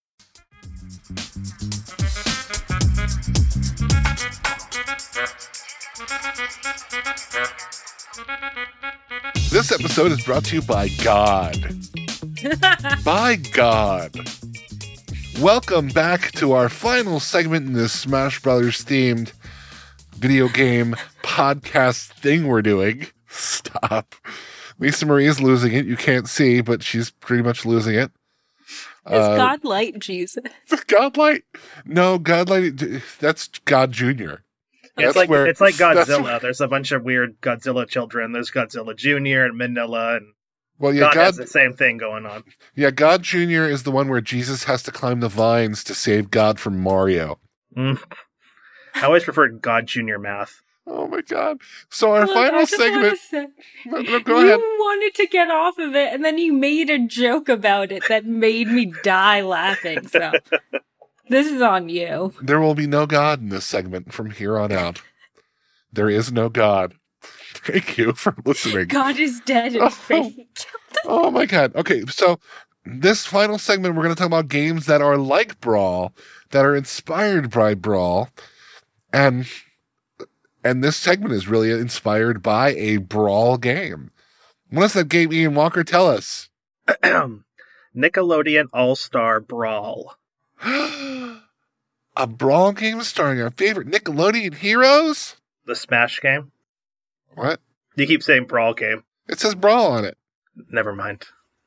This episode is brought to you by God. By God. Welcome back to our final segment in this Smash Brothers themed video game podcast thing we're doing. Stop. Lisa Marie is losing it. You can't see, but she's pretty much losing it. Is Uh, God light Jesus? Godlight? No, Godlight. That's God Junior It's That's like where- it's like that's Godzilla. where- There's a bunch of weird Godzilla children. There's Godzilla Junior and Manila, and Well, yeah, God, God, has the same thing going on. yeah, God Junior is the one where Jesus has to climb the vines to save God from Mario. Mm. I always preferred God Junior math. Oh my god! So our Look, I final just wanna segment. say- No, no, go you ahead. wanted to get off of it, and then you made a joke about it that made me die laughing. So this is on you. There will be no God in this segment from here on out. There is no God. Thank you for listening. God is dead and fake. Oh my god. Okay, so this final segment, we're going to talk about games that are like Brawl, that are inspired by Brawl, and and this segment is really inspired by a Brawl game. What is that game, Ian Walker? Tell us. Nickelodeon All-Star Brawl. A Brawl game starring our favorite Nickelodeon heroes? The Smash game. What? You keep saying Brawl game. It says Brawl on it. Never mind.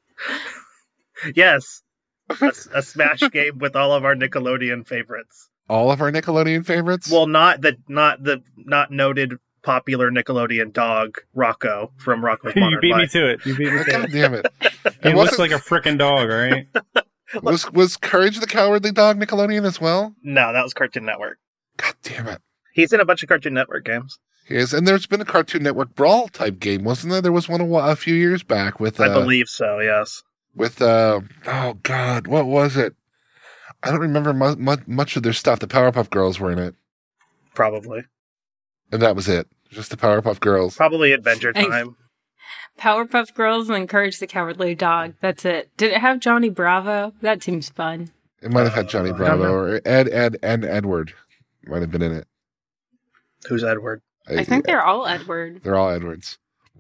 Yes. A, a Smash game with all of our Nickelodeon favorites. All of our Nickelodeon favorites? Well, not the not the not noted popular Nickelodeon dog Rocco from Rocco's Modern You beat me Life. to it. You beat me to God it. damn it. He It looks wasn't- like a frickin' dog, all right? was, was Courage the Cowardly Dog Nickelodeon as well? No, that was Cartoon Network. God damn it. He's in a bunch of Cartoon Network games. He is. And there's been a Cartoon Network Brawl type game, wasn't there? There was one a, whi- a few years back with... Uh, I believe so, yes. With, uh, oh God, what was it? I don't remember mu- mu- much of their stuff. The Powerpuff Girls were in it. Probably. And that was it. Just the Powerpuff Girls. Probably Adventure Thanks. Time. Powerpuff Girls and Courage the Cowardly Dog. That's it. Did it have Johnny Bravo? That seems fun. It might have had Johnny Uh, I don't Bravo know. or Ed, Ed, and Edward might have been in it. Who's Edward? I think they're all Edward. They're all Edwards.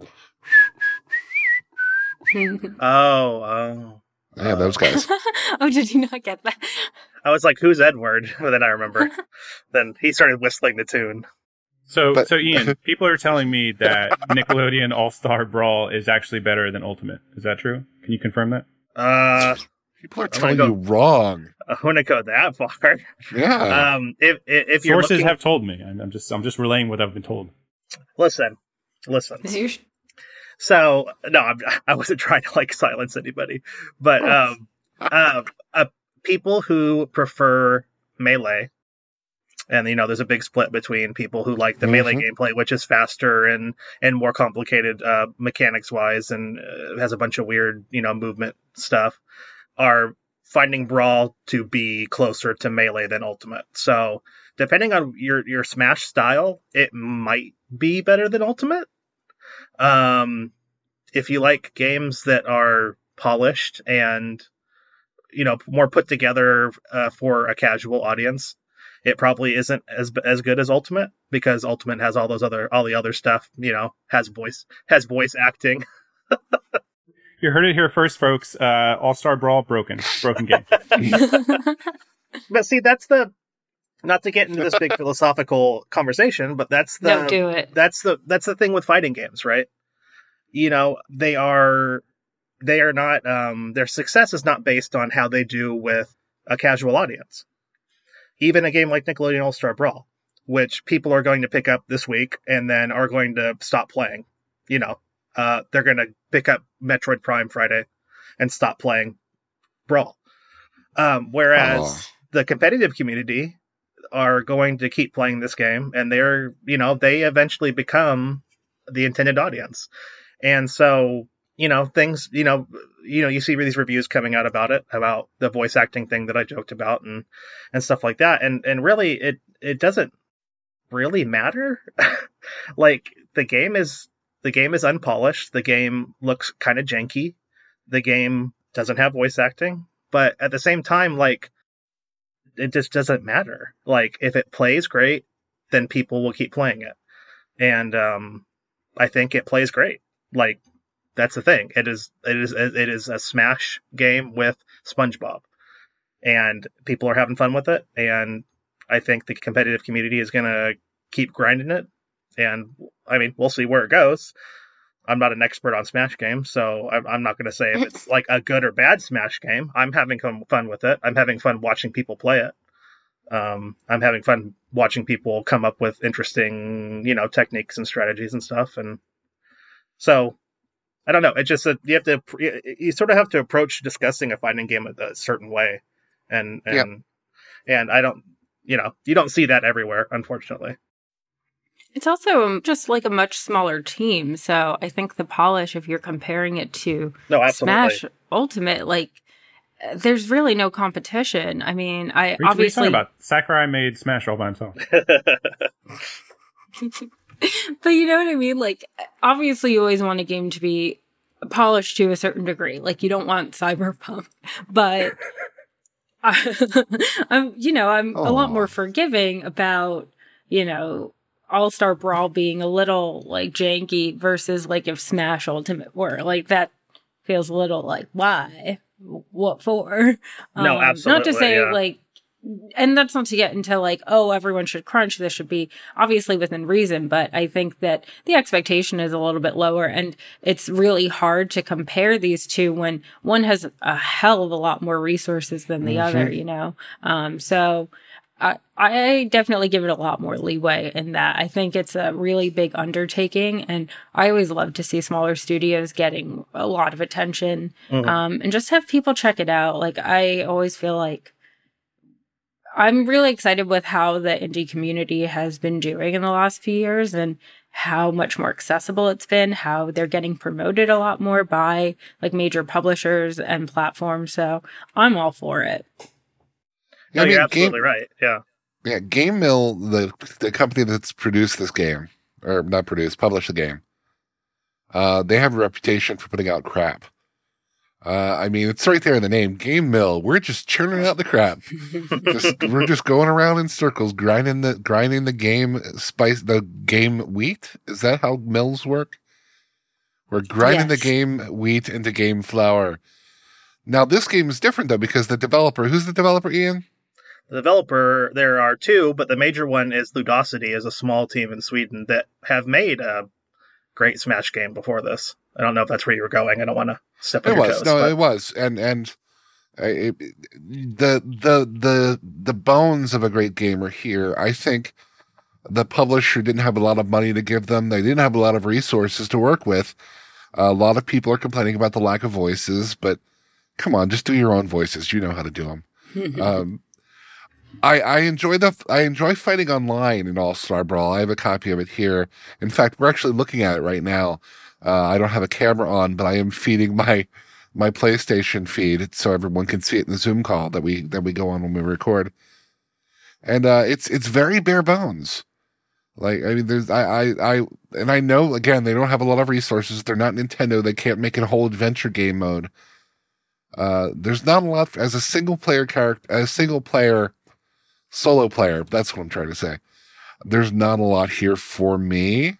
Oh, oh. Yeah, those guys. Oh, did you not get that? I was like, who's Edward? But then I remember. Then he started whistling the tune. So, But- so Ian, people are telling me that Nickelodeon All-Star Brawl is actually better than Ultimate. Is that true? Can you confirm that? Uh, People are I'm telling gonna you wrong. I wouldn't go that far. Yeah. Um, if if, if you're Sources looking, have told me. I'm, I'm just, I'm just relaying what I've been told. listen, listen. Is your- So no, I'm, I wasn't trying to like silence anybody, but um, uh, uh, people who prefer Melee, and you know, there's a big split between people who like the Melee Mhm. gameplay, which is faster and and more complicated uh, mechanics wise, and uh, has a bunch of weird you know movement stuff, are finding Brawl to be closer to Melee than Ultimate. So depending on your your Smash style, it might be better than Ultimate. Um, if you like games that are polished and you know more put together uh, for a casual audience, it probably isn't as as good as Ultimate, because Ultimate has all those other all the other stuff. You know, has voice has voice acting. You heard it here first, folks. Uh, All-Star Brawl, broken. Broken game. But see, that's the not to get into this big philosophical conversation, but that's the Don't do it. that's the that's the thing with fighting games, right? You know, they are they are not um their success is not based on how they do with a casual audience. Even a game like Nickelodeon All-Star Brawl, which people are going to pick up this week and then are going to stop playing. You know, uh they're going to pick up Metroid Prime Friday and stop playing Brawl. Um whereas Oh. the competitive community are going to keep playing this game, and they're, you know, they eventually become the intended audience. And so, you know, things, you know, you know, you see these reviews coming out about it, about the voice acting thing that I joked about and, and stuff like that. And, and really it, it doesn't really matter. Like the game is, the game is unpolished. The game looks kind of janky. The game doesn't have voice acting, but at the same time, like, it just doesn't matter. Like, if it plays great, then people will keep playing it. And um, I think it plays great. Like, that's the thing. It is it is it is a Smash game with SpongeBob, and people are having fun with it. And I think the competitive community is gonna keep grinding it. And I mean, we'll see where it goes. I'm not an expert on Smash games, so I'm, I'm not going to say if it's like a good or bad Smash game. I'm having fun with it. I'm having fun watching people play it. Um, I'm having fun watching people come up with interesting, you know, techniques and strategies and stuff. And so, I don't know. It's just that you have to, you sort of have to approach discussing a fighting game a certain way, and and Yep. and I don't, you know, you don't see that everywhere, unfortunately. It's also just like a much smaller team. So I think the polish, if you're comparing it to No, absolutely. Smash Ultimate, like there's really no competition. I mean, I What are you- what are you obviously, talking about? Sakurai made Smash all by himself. but you know what I mean? Like, obviously you always want a game to be polished to a certain degree. Like you don't want Cyberpunk, but I, I'm, you know, I'm a lot Aw. more forgiving about, you know, All-Star Brawl being a little like janky versus like if Smash Ultimate were like that feels a little like why, what for? No, Not to absolutely, say yeah. like, and that's not to get into like, oh, everyone should crunch. This should be obviously within reason, but I think that the expectation is a little bit lower, and it's really hard to compare these two when one has a hell of a lot more resources than the other, you know? Um, so I, I definitely give it a lot more leeway in that. I think it's a really big undertaking, and I always love to see smaller studios getting a lot of attention, Mhm. um, and just have people check it out. Like, I always feel like I'm really excited with how the indie community has been doing in the last few years and how much more accessible it's been, how they're getting promoted a lot more by like major publishers and platforms. So I'm all for it. No, I mean, you're absolutely Game, right. Yeah. yeah, Game Mill, the the company that's produced this game, or not produced, published the game, uh, they have a reputation for putting out crap. Uh, I mean, it's right there in the name, Game Mill. We're just churning out the crap. just, we're just going around in circles, grinding the grinding the game spice, the game wheat. Is that how mills work? We're grinding the Yes. game wheat into game flour. Now, this game is different though because the developer. Who's the developer, Ian? The developer, there are two, but the major one is Ludosity, is a small team in Sweden that have made a great Smash game before this. I don't know if that's where you were going. I don't want to step on It your was toes. no, but- it was, and and uh, it, the the the the bones of a great game are here. I think the publisher didn't have a lot of money to give them. They didn't have a lot of resources to work with. A lot of people are complaining about the lack of voices, but come on, just do your own voices. You know how to do them. um, I I enjoy the I enjoy fighting online in All Star Brawl. I have a copy of it here. In fact, we're actually looking at it right now. Uh, I don't have a camera on, but I am feeding my my PlayStation feed so everyone can see it in the Zoom call that we that we go on when we record. And uh, it's it's very bare bones. Like I mean, there's I, I I and I know again they don't have a lot of resources. They're not Nintendo. They can't make a whole adventure game mode. Uh, there's not a lot as a single player character, as a single player solo player. That's what I'm trying to say. There's not a lot here for me.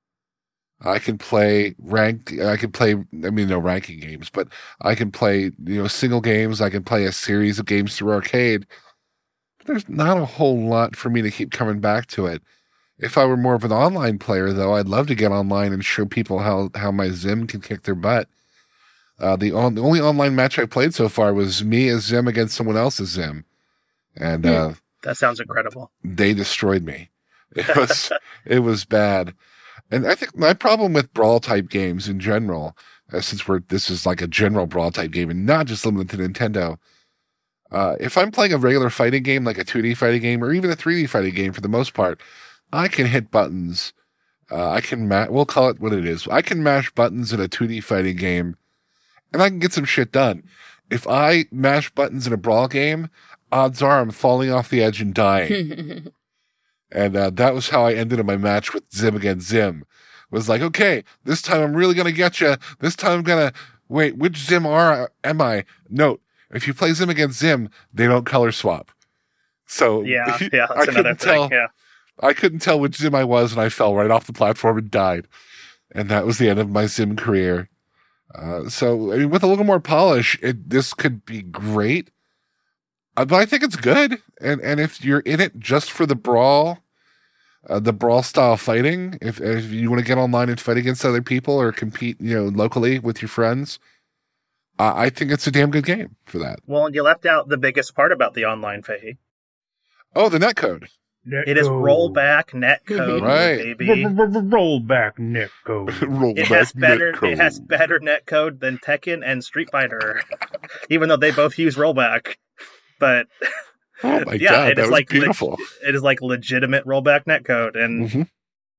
I can play ranked. I can play. I mean, no ranking games, but I can play. You know, single games. I can play a series of games through arcade. But there's not a whole lot for me to keep coming back to it. If I were more of an online player, though, I'd love to get online and show people how how my Zim can kick their butt. Uh, the, on, the only online match I played so far was me as Zim against someone else's Zim, and uh, That sounds incredible. they destroyed me. It was it was bad. And I think my problem with brawl type games in general, uh, since we're this is like a general brawl type game and not just limited to Nintendo, uh, if I'm playing a regular fighting game like a two D fighting game or even a three D fighting game, for the most part, I can hit buttons. Uh, I can ma- we'll call it what it is. I can mash buttons in a two D fighting game, and I can get some shit done. If I mash buttons in a brawl game, odds are I'm falling off the edge and dying. And uh, that was how I ended in my match with Zim against Zim. Was like, okay, this time I'm really gonna get you. This time I'm gonna wait. Which Zim are am I? Note: if you play Zim against Zim, they don't color swap. So Yeah, yeah, I that's another couldn't tell. thing. Yeah. I couldn't tell which Zim I was, and I fell right off the platform and died. And that was the end of my Zim career. Uh, so I mean, with a little more polish, it, this could be great. Uh, but I think it's good, and and if you're in it just for the brawl, uh, the brawl style fighting, if if you want to get online and fight against other people or compete, you know, locally with your friends, uh, I think it's a damn good game for that. Well, and you left out the biggest part about the online Fahey. Oh, the netcode, It is rollback netcode, Right. baby. Rollback netcode. roll It has back better. netcode. It has better netcode than Tekken and Street Fighter, even though they both use rollback. But Oh my yeah, god, it that is was like beautiful. it is like legitimate rollback netcode, and Mhm.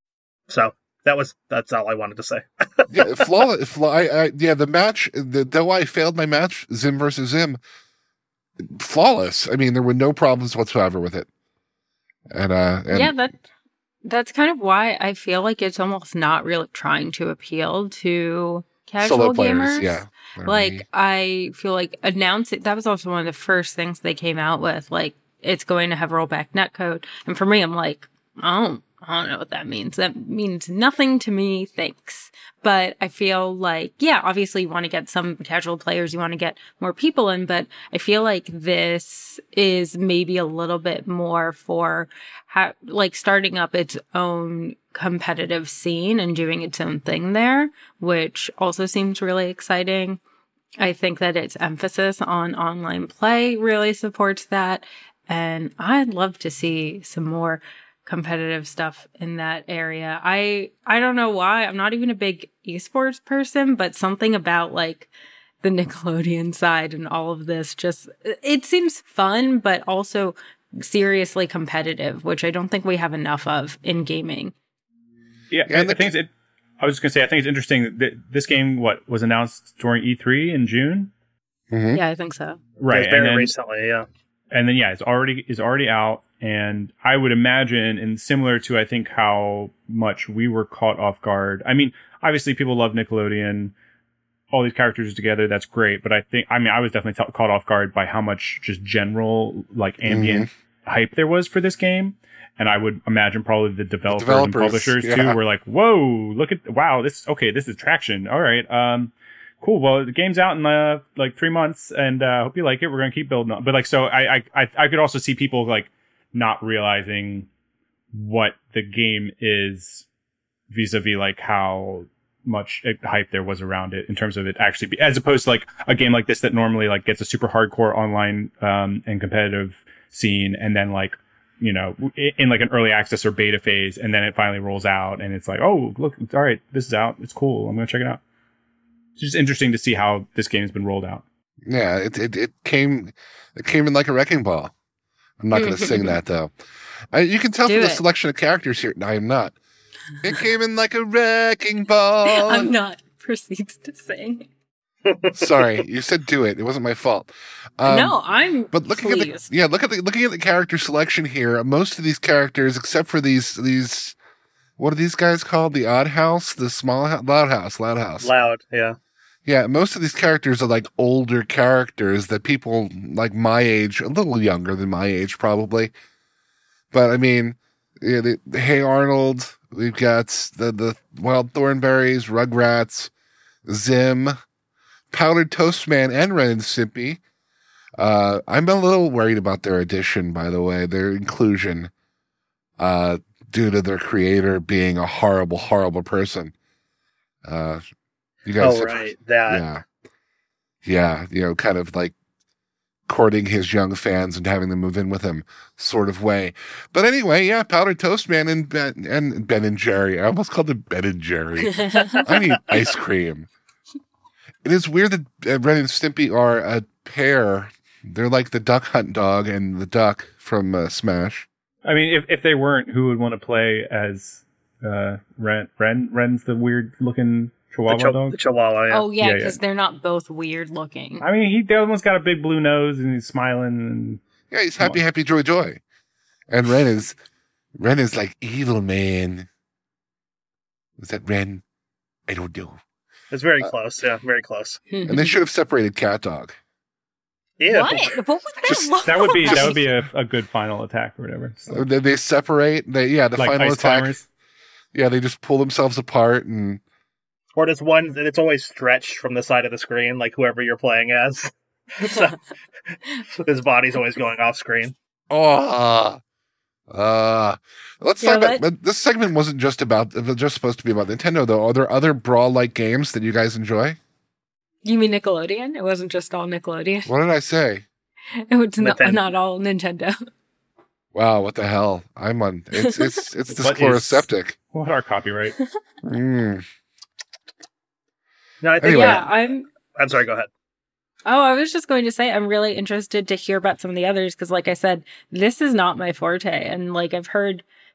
So that was that's all I wanted to say. yeah, flawless. Flaw, I, I, yeah, the match. The, though I failed my match, Zim versus Zim, flawless. I mean, there were no problems whatsoever with it. And uh, and yeah, that that's kind of why I feel like it's almost not really trying to appeal to casual solo players, gamers. yeah. Like, I feel like announce it. That was also one of the first things they came out with. Like, it's going to have rollback netcode. And for me, I'm like, I don't, I don't know what that means. That means nothing to me. Thanks. But I feel like, yeah, obviously you want to get some casual players. You want to get more people in. But I feel like this is maybe a little bit more for ha- like starting up its own competitive scene and doing its own thing there, which also seems really exciting. I think that its emphasis on online play really supports that. And I'd love to see some more competitive stuff in that area. I I don't know why. I'm not even a big esports person, but something about like the Nickelodeon side and all of this just, it seems fun, but also seriously competitive, which I don't think we have enough of in gaming. Yeah, Yeah, I, and I think it's, it, I was just going to say, I think it's interesting that this game, what, was announced during E three in June? Mhm. Yeah, I think so. Right. It was very and then, recently, yeah. and then, yeah, it's already, is already out. And I would imagine, and similar to, I think, how much we were caught off guard. I mean, obviously people love Nickelodeon. All these characters together, that's great. But I think, I mean, I was definitely t- caught off guard by how much just general, like, ambient mm-hmm. hype there was for this game. And I would imagine probably the developers, the developers and publishers yeah. too were like, whoa, look at, wow, this, okay, this is traction. All right. Um, cool. Well, the game's out in uh, like three months and I uh, hope you like it. We're going to keep building on. But like, so I, I, I, I could also see people like not realizing what the game is vis-a-vis like how much hype there was around it in terms of it actually be, as opposed to like a game like this that normally like gets a super hardcore online um, and competitive scene and then like, you know, in like an early access or beta phase, and then it finally rolls out, and it's like, oh, look, all right, this is out. It's cool. I'm gonna check it out. It's just interesting to see how this game has been rolled out. Yeah, it it, it came it came in like a wrecking ball. I'm not gonna sing that though. I, you can tell Do from it. the selection of characters here. No, I'm not. It came in like a wrecking ball. I'm not. Proceeds to sing. Sorry, you said do it. It wasn't my fault. Um, no, I'm. But looking pleased. at the yeah, look at the looking at the character selection here. Most of these characters, except for these these, what are these guys called? The Odd House, the Small House, Loud House, Loud House. Loud, yeah. Yeah, most of these characters are like older characters that people like my age, a little younger than my age probably. But I mean, yeah, the, the Hey Arnold. We've got the the Wild Thornberries, Rugrats, Zim, Powdered Toast Man, and Ren and Stimpy. Uh, I'm a little worried about their addition, by the way, their inclusion, uh, due to their creator being a horrible, horrible person. Uh, you guys, oh have, right, that, yeah, yeah, you know, kind of like courting his young fans and having them move in with him, sort of way. But anyway, yeah, Powdered Toast Man and Ben and Ben and Jerry. I almost called them Ben and Jerry. I need ice cream. It is weird that uh, Ren and Stimpy are a pair. They're like the Duck Hunt dog and the duck from uh, Smash. I mean, if if they weren't, who would want to play as uh, Ren? Ren? Ren's the weird looking Chihuahua the, ch- dog. the Chihuahua. Yeah. Oh yeah, Yeah, because yeah. they're not both weird looking. I mean, he the other one's got a big blue nose and he's smiling. And Yeah, he's happy, happy, joy, joy. And Ren is Ren is like evil man. Is that Ren? I don't know. It's very Uh, close. Yeah, very close. And they should have separated Cat Dog. Yeah. What? What was that? Just- look that would be like? that would be a, a good final attack or whatever. So, They, they separate. They yeah, the like final ice attack. climbers. Yeah, they just pull themselves apart and Or just one that it's always stretched from the side of the screen, like whoever you're playing as. so, so his body's always going off screen. oh. Uh, let's Yeah, talk about. let- But this segment wasn't just about. It was just supposed to be about Nintendo, though. Are there other brawl-like games that you guys enjoy? You mean Nickelodeon? It wasn't just all Nickelodeon. What did I say? It was not, Nintendo. not all Nintendo. Wow, what the hell? I'm on. It's it's it's What dischloroseptic. What our copyright? Mm. No, I think. Anyway. Yeah, I'm. I'm sorry. Go ahead. Oh, I was just going to say I'm really interested to hear about some of the others because, like I said, this is not my forte, and like I've heard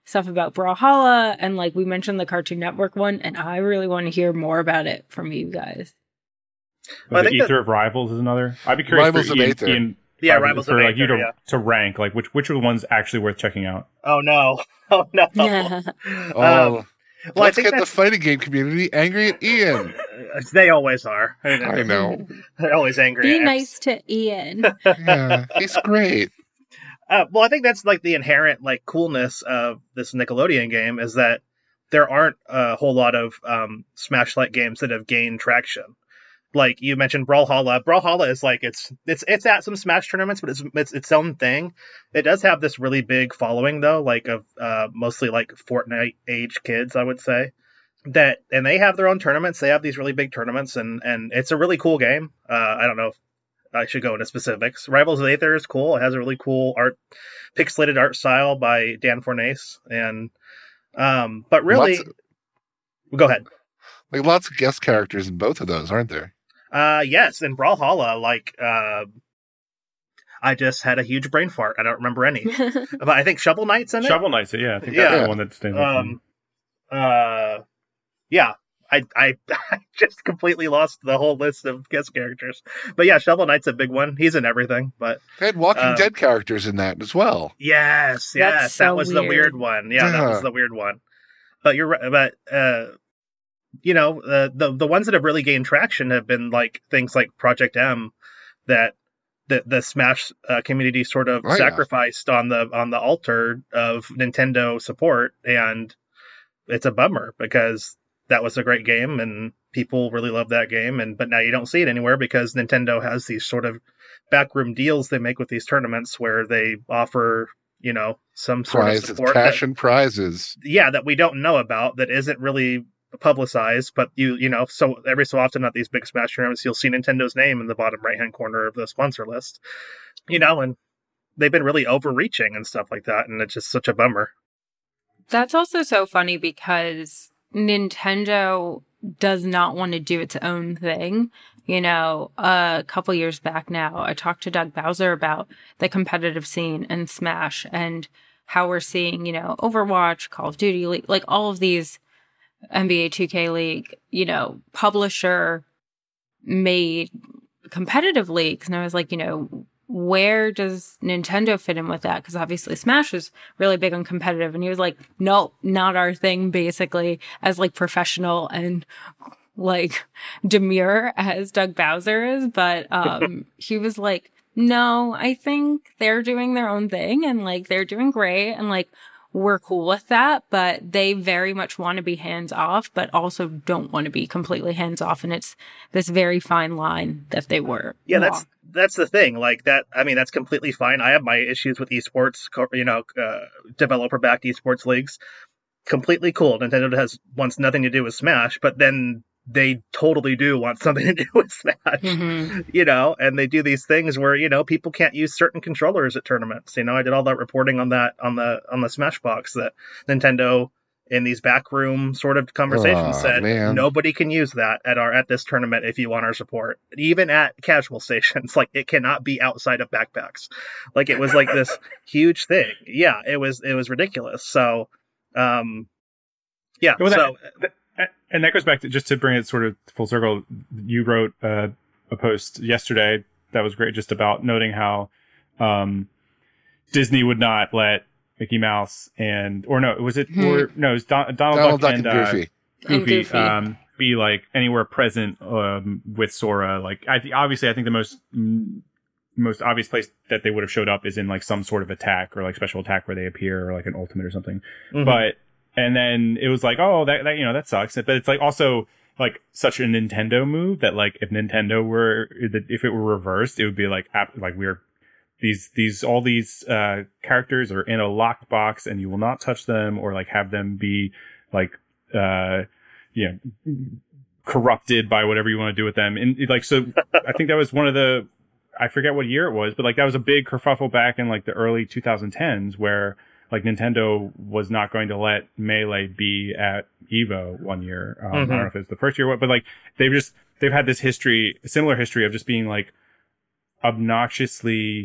stuff about Brawlhalla, and like we mentioned the Cartoon Network one, and I really want to hear more about it from you guys. Well, I the think Aether that- of Rivals is another. I'd be curious Rivals for of Ian, Aether. Ian, Yeah, for, Rivals for of like you Aether, to yeah. to rank like which which are the ones actually worth checking out. Oh no! Oh no! Yeah. Oh, Um, well, I let's think get the that's, fighting game community angry at Ian. they always are. I know. They're always angry. Be at X. nice to Ian. Yeah, he's great. Uh, well, I think that's like the inherent like coolness of this Nickelodeon game is that there aren't a whole lot of um, Smash-like games that have gained traction. Like you mentioned, Brawlhalla. Brawlhalla is like it's it's it's at some Smash tournaments, but it's it's its own thing. It does have this really big following though, like of uh, mostly like Fortnite age kids, I would say. That and they have their own tournaments. They have these really big tournaments, and and it's a really cool game. Uh, I don't know if I should go into specifics. Rivals of Aether is cool. It has a really cool art, pixelated art style by Dan Fornace, and um, but really, Lots of- go ahead. Like lots of guest characters in both of those, aren't there? Uh, yes, in Brawlhalla, like, uh, I just had a huge brain fart. I don't remember any, but I think Shovel Knight's in it. Shovel Knight's, yeah, I think Yeah. that's the one that stands out. Um, uh, yeah, I, I, I just completely lost the whole list of guest characters. But yeah, Shovel Knight's a big one. He's in everything. But They had Walking Um, Dead characters in that as well. yes, yes, That's that so was the weird. weird one. Yeah, that Yeah. was the weird one. But you're right. But uh, you know, uh, the the ones that have really gained traction have been like things like Project M, that the the Smash uh, community sort of Oh, yeah. sacrificed on the on the altar of Nintendo support, and it's a bummer because that was a great game and people really love that game, and but now you don't see it anywhere because Nintendo has these sort of backroom deals they make with these tournaments where they offer, you know, some sort of Prizes, support cash that, and prizes. yeah, that we don't know about, that isn't really publicized, but you you know, so every so often at these big Smash tournaments you'll see Nintendo's name in the bottom right hand corner of the sponsor list, you know, and they've been really overreaching and stuff like that, and it's just such a bummer. That's also so funny because Nintendo does not want to do its own thing. You know, a couple years back now, I talked to Doug Bowser about the competitive scene in Smash and how we're seeing, you know, Overwatch, Call of Duty League, like all of these N B A two K League, you know, publisher made competitive leagues. And I was like, you know, where does Nintendo fit in with that? Because obviously Smash is really big on competitive. And he was like, no, not our thing, basically, as like professional and like demure as Doug Bowser is. But um, he was like, no, I think they're doing their own thing and like they're doing great. And like, we're cool with that, but they very much want to be hands off, but also don't want to be completely hands off. And it's this very fine line that they were. Yeah, walk. that's that's the thing. Like that, I mean, that's completely fine. I have my issues with esports, co- you know, uh, developer-backed esports leagues. Completely cool. Nintendo has wants nothing to do with Smash, but then they totally do want something to do with Smash, Mhm. you know, and they do these things where, you know, people can't use certain controllers at tournaments. You know, I did all that reporting on that on the on the Smashbox that Nintendo in these backroom sort of conversations Aw, said man. nobody can use that at our at this tournament if you want our support. Even at casual stations, like it cannot be outside of backpacks. Like it was like this huge thing. Yeah, it was it was ridiculous. So um yeah, Well, that- so that- and that goes back to just to bring it sort of full circle. You wrote uh, a post yesterday that was great, just about noting how um, Disney would not let Mickey Mouse and or no, was it Hmm. or no, it was Don, Donald, Donald Duck Duck and and uh, Goofy. And Goofy, Goofy. um, be like anywhere present um, with Sora. Like I th- obviously, I think the most mm, most obvious place that they would have showed up is in like some sort of attack or like special attack where they appear or like an ultimate or something. mhm. But and then it was like, oh, that, that you know that sucks. But it's like also like such a Nintendo move that like if Nintendo were if it were reversed, it would be like ap- like we're these these all these uh, characters are in a locked box and you will not touch them or like have them be like uh you know corrupted by whatever you want to do with them. And like so, I think that was one of the I forget what year it was, but like that was a big kerfuffle back in like the early twenty tens where. Like Nintendo was not going to let Melee be at EVO one year. Um, Mhm. I don't know if it was the first year, or what, but like they've just they've had this history, a similar history of just being like obnoxiously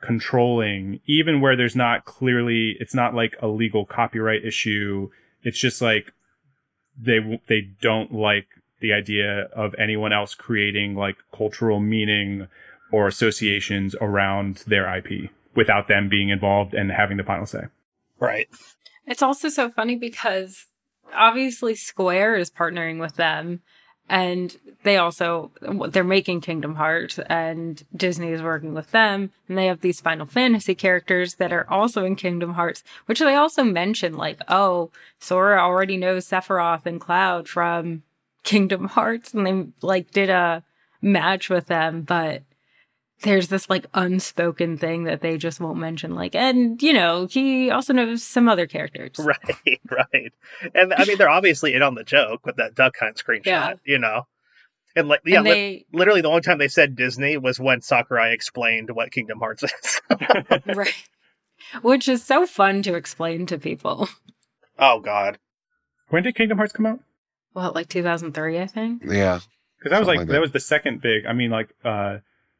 controlling, even where there's not clearly, it's not like a legal copyright issue. It's just like they they don't like the idea of anyone else creating like cultural meaning or associations around their I P without them being involved and having the final say. Right. It's also so funny because obviously Square is partnering with them, and they also, they're making Kingdom Hearts, and Disney is working with them, and they have these Final Fantasy characters that are also in Kingdom Hearts, which they also mention, like, oh, Sora already knows Sephiroth and Cloud from Kingdom Hearts, and they, like, did a match with them, but there's this, like, unspoken thing that they just won't mention, like, and, you know, he also knows some other characters. Right, right. And, I mean, they're obviously in on the joke with that Duck Hunt screenshot, yeah. you know? And, like, yeah, and they, li- literally the only time they said Disney was when Sakurai explained what Kingdom Hearts is. Right. Which is so fun to explain to people. Oh, God. When did Kingdom Hearts come out? Well, like two thousand three, I think? Yeah. Because that was like, like that. that was the second big, I mean, like, uh,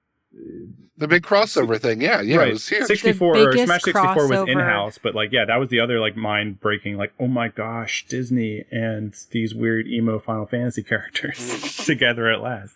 the big crossover thing, yeah, yeah, right. it was huge. sixty-four The or biggest Smash sixty-four was crossover. in-house, but like, yeah, that was the other like mind-breaking, like, oh my gosh, Disney and these weird emo Final Fantasy characters together at last.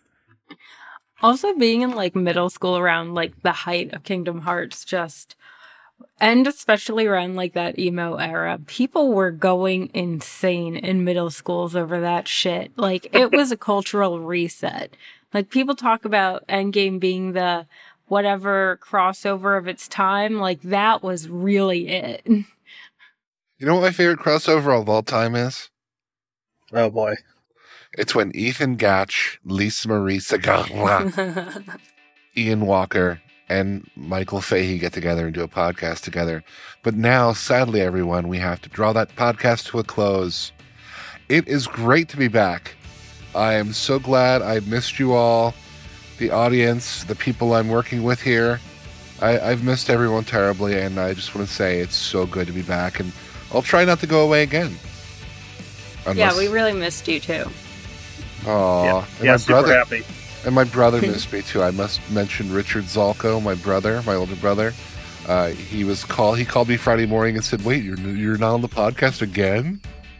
Also being in like middle school around like the height of Kingdom Hearts, just, and especially around like that emo era, people were going insane in middle schools over that shit. Like, it was a cultural reset. Like, people talk about Endgame being the whatever crossover of its time. Like, that was really it. You know what my favorite crossover of all time is? Oh, boy. It's when Ethan Gatch, Lisa Marie Segawa, Ian Walker, and Michael Fahey get together and do a podcast together. But now, sadly, everyone, we have to draw that podcast to a close. It is great to be back. I am so glad. I missed you all, the audience, the people I'm working with here. I, I've missed everyone terribly, and I just want to say it's so good to be back, and I'll try not to go away again. Unless... Yeah, we really missed you too. Aw. Yeah, And yeah my super brother, happy. And my brother missed me too. I must mention Richard Zalko, my brother, my older brother. Uh, he was call. He called me Friday morning and said, "Wait, you're you're not on the podcast again?"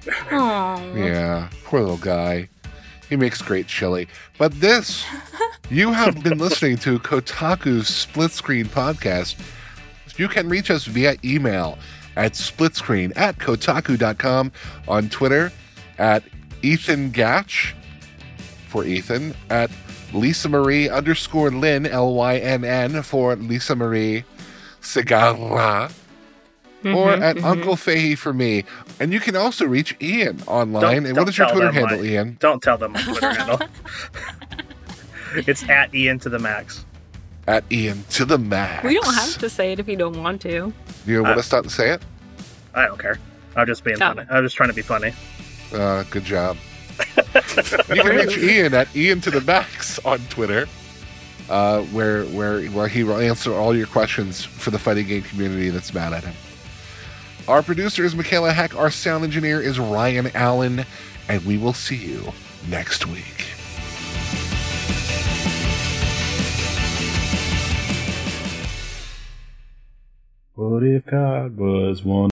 Aww. Yeah, poor little guy. He makes great chili. But this, you have been listening to Kotaku's Split Screen Podcast. You can reach us via email at splitscreen at kotaku dot com, on Twitter at Ethan Gatch for Ethan, at Lisa Marie underscore Lynn, L Y N N, for Lisa Marie Segawa, Mm-hmm, or at mm-hmm. Uncle Fahey for me. And you can also reach Ian online. Don't- and don't what is your tell Twitter them handle, my- Ian? Don't tell them my Twitter handle. It's at Ian to the max. At Ian to the max. We don't have to say it if you don't want to. You want Uh, us not to say it? I don't care. I'm just being Oh. funny. I'm just trying to be funny. Uh, good job. You can reach Ian at Ian to the max on Twitter, uh, where where where he will answer all your questions for the fighting game community that's mad at him. Our producer is Michaela Heck. Our sound engineer is Ryan Allen, and we will see you next week. What if God was one?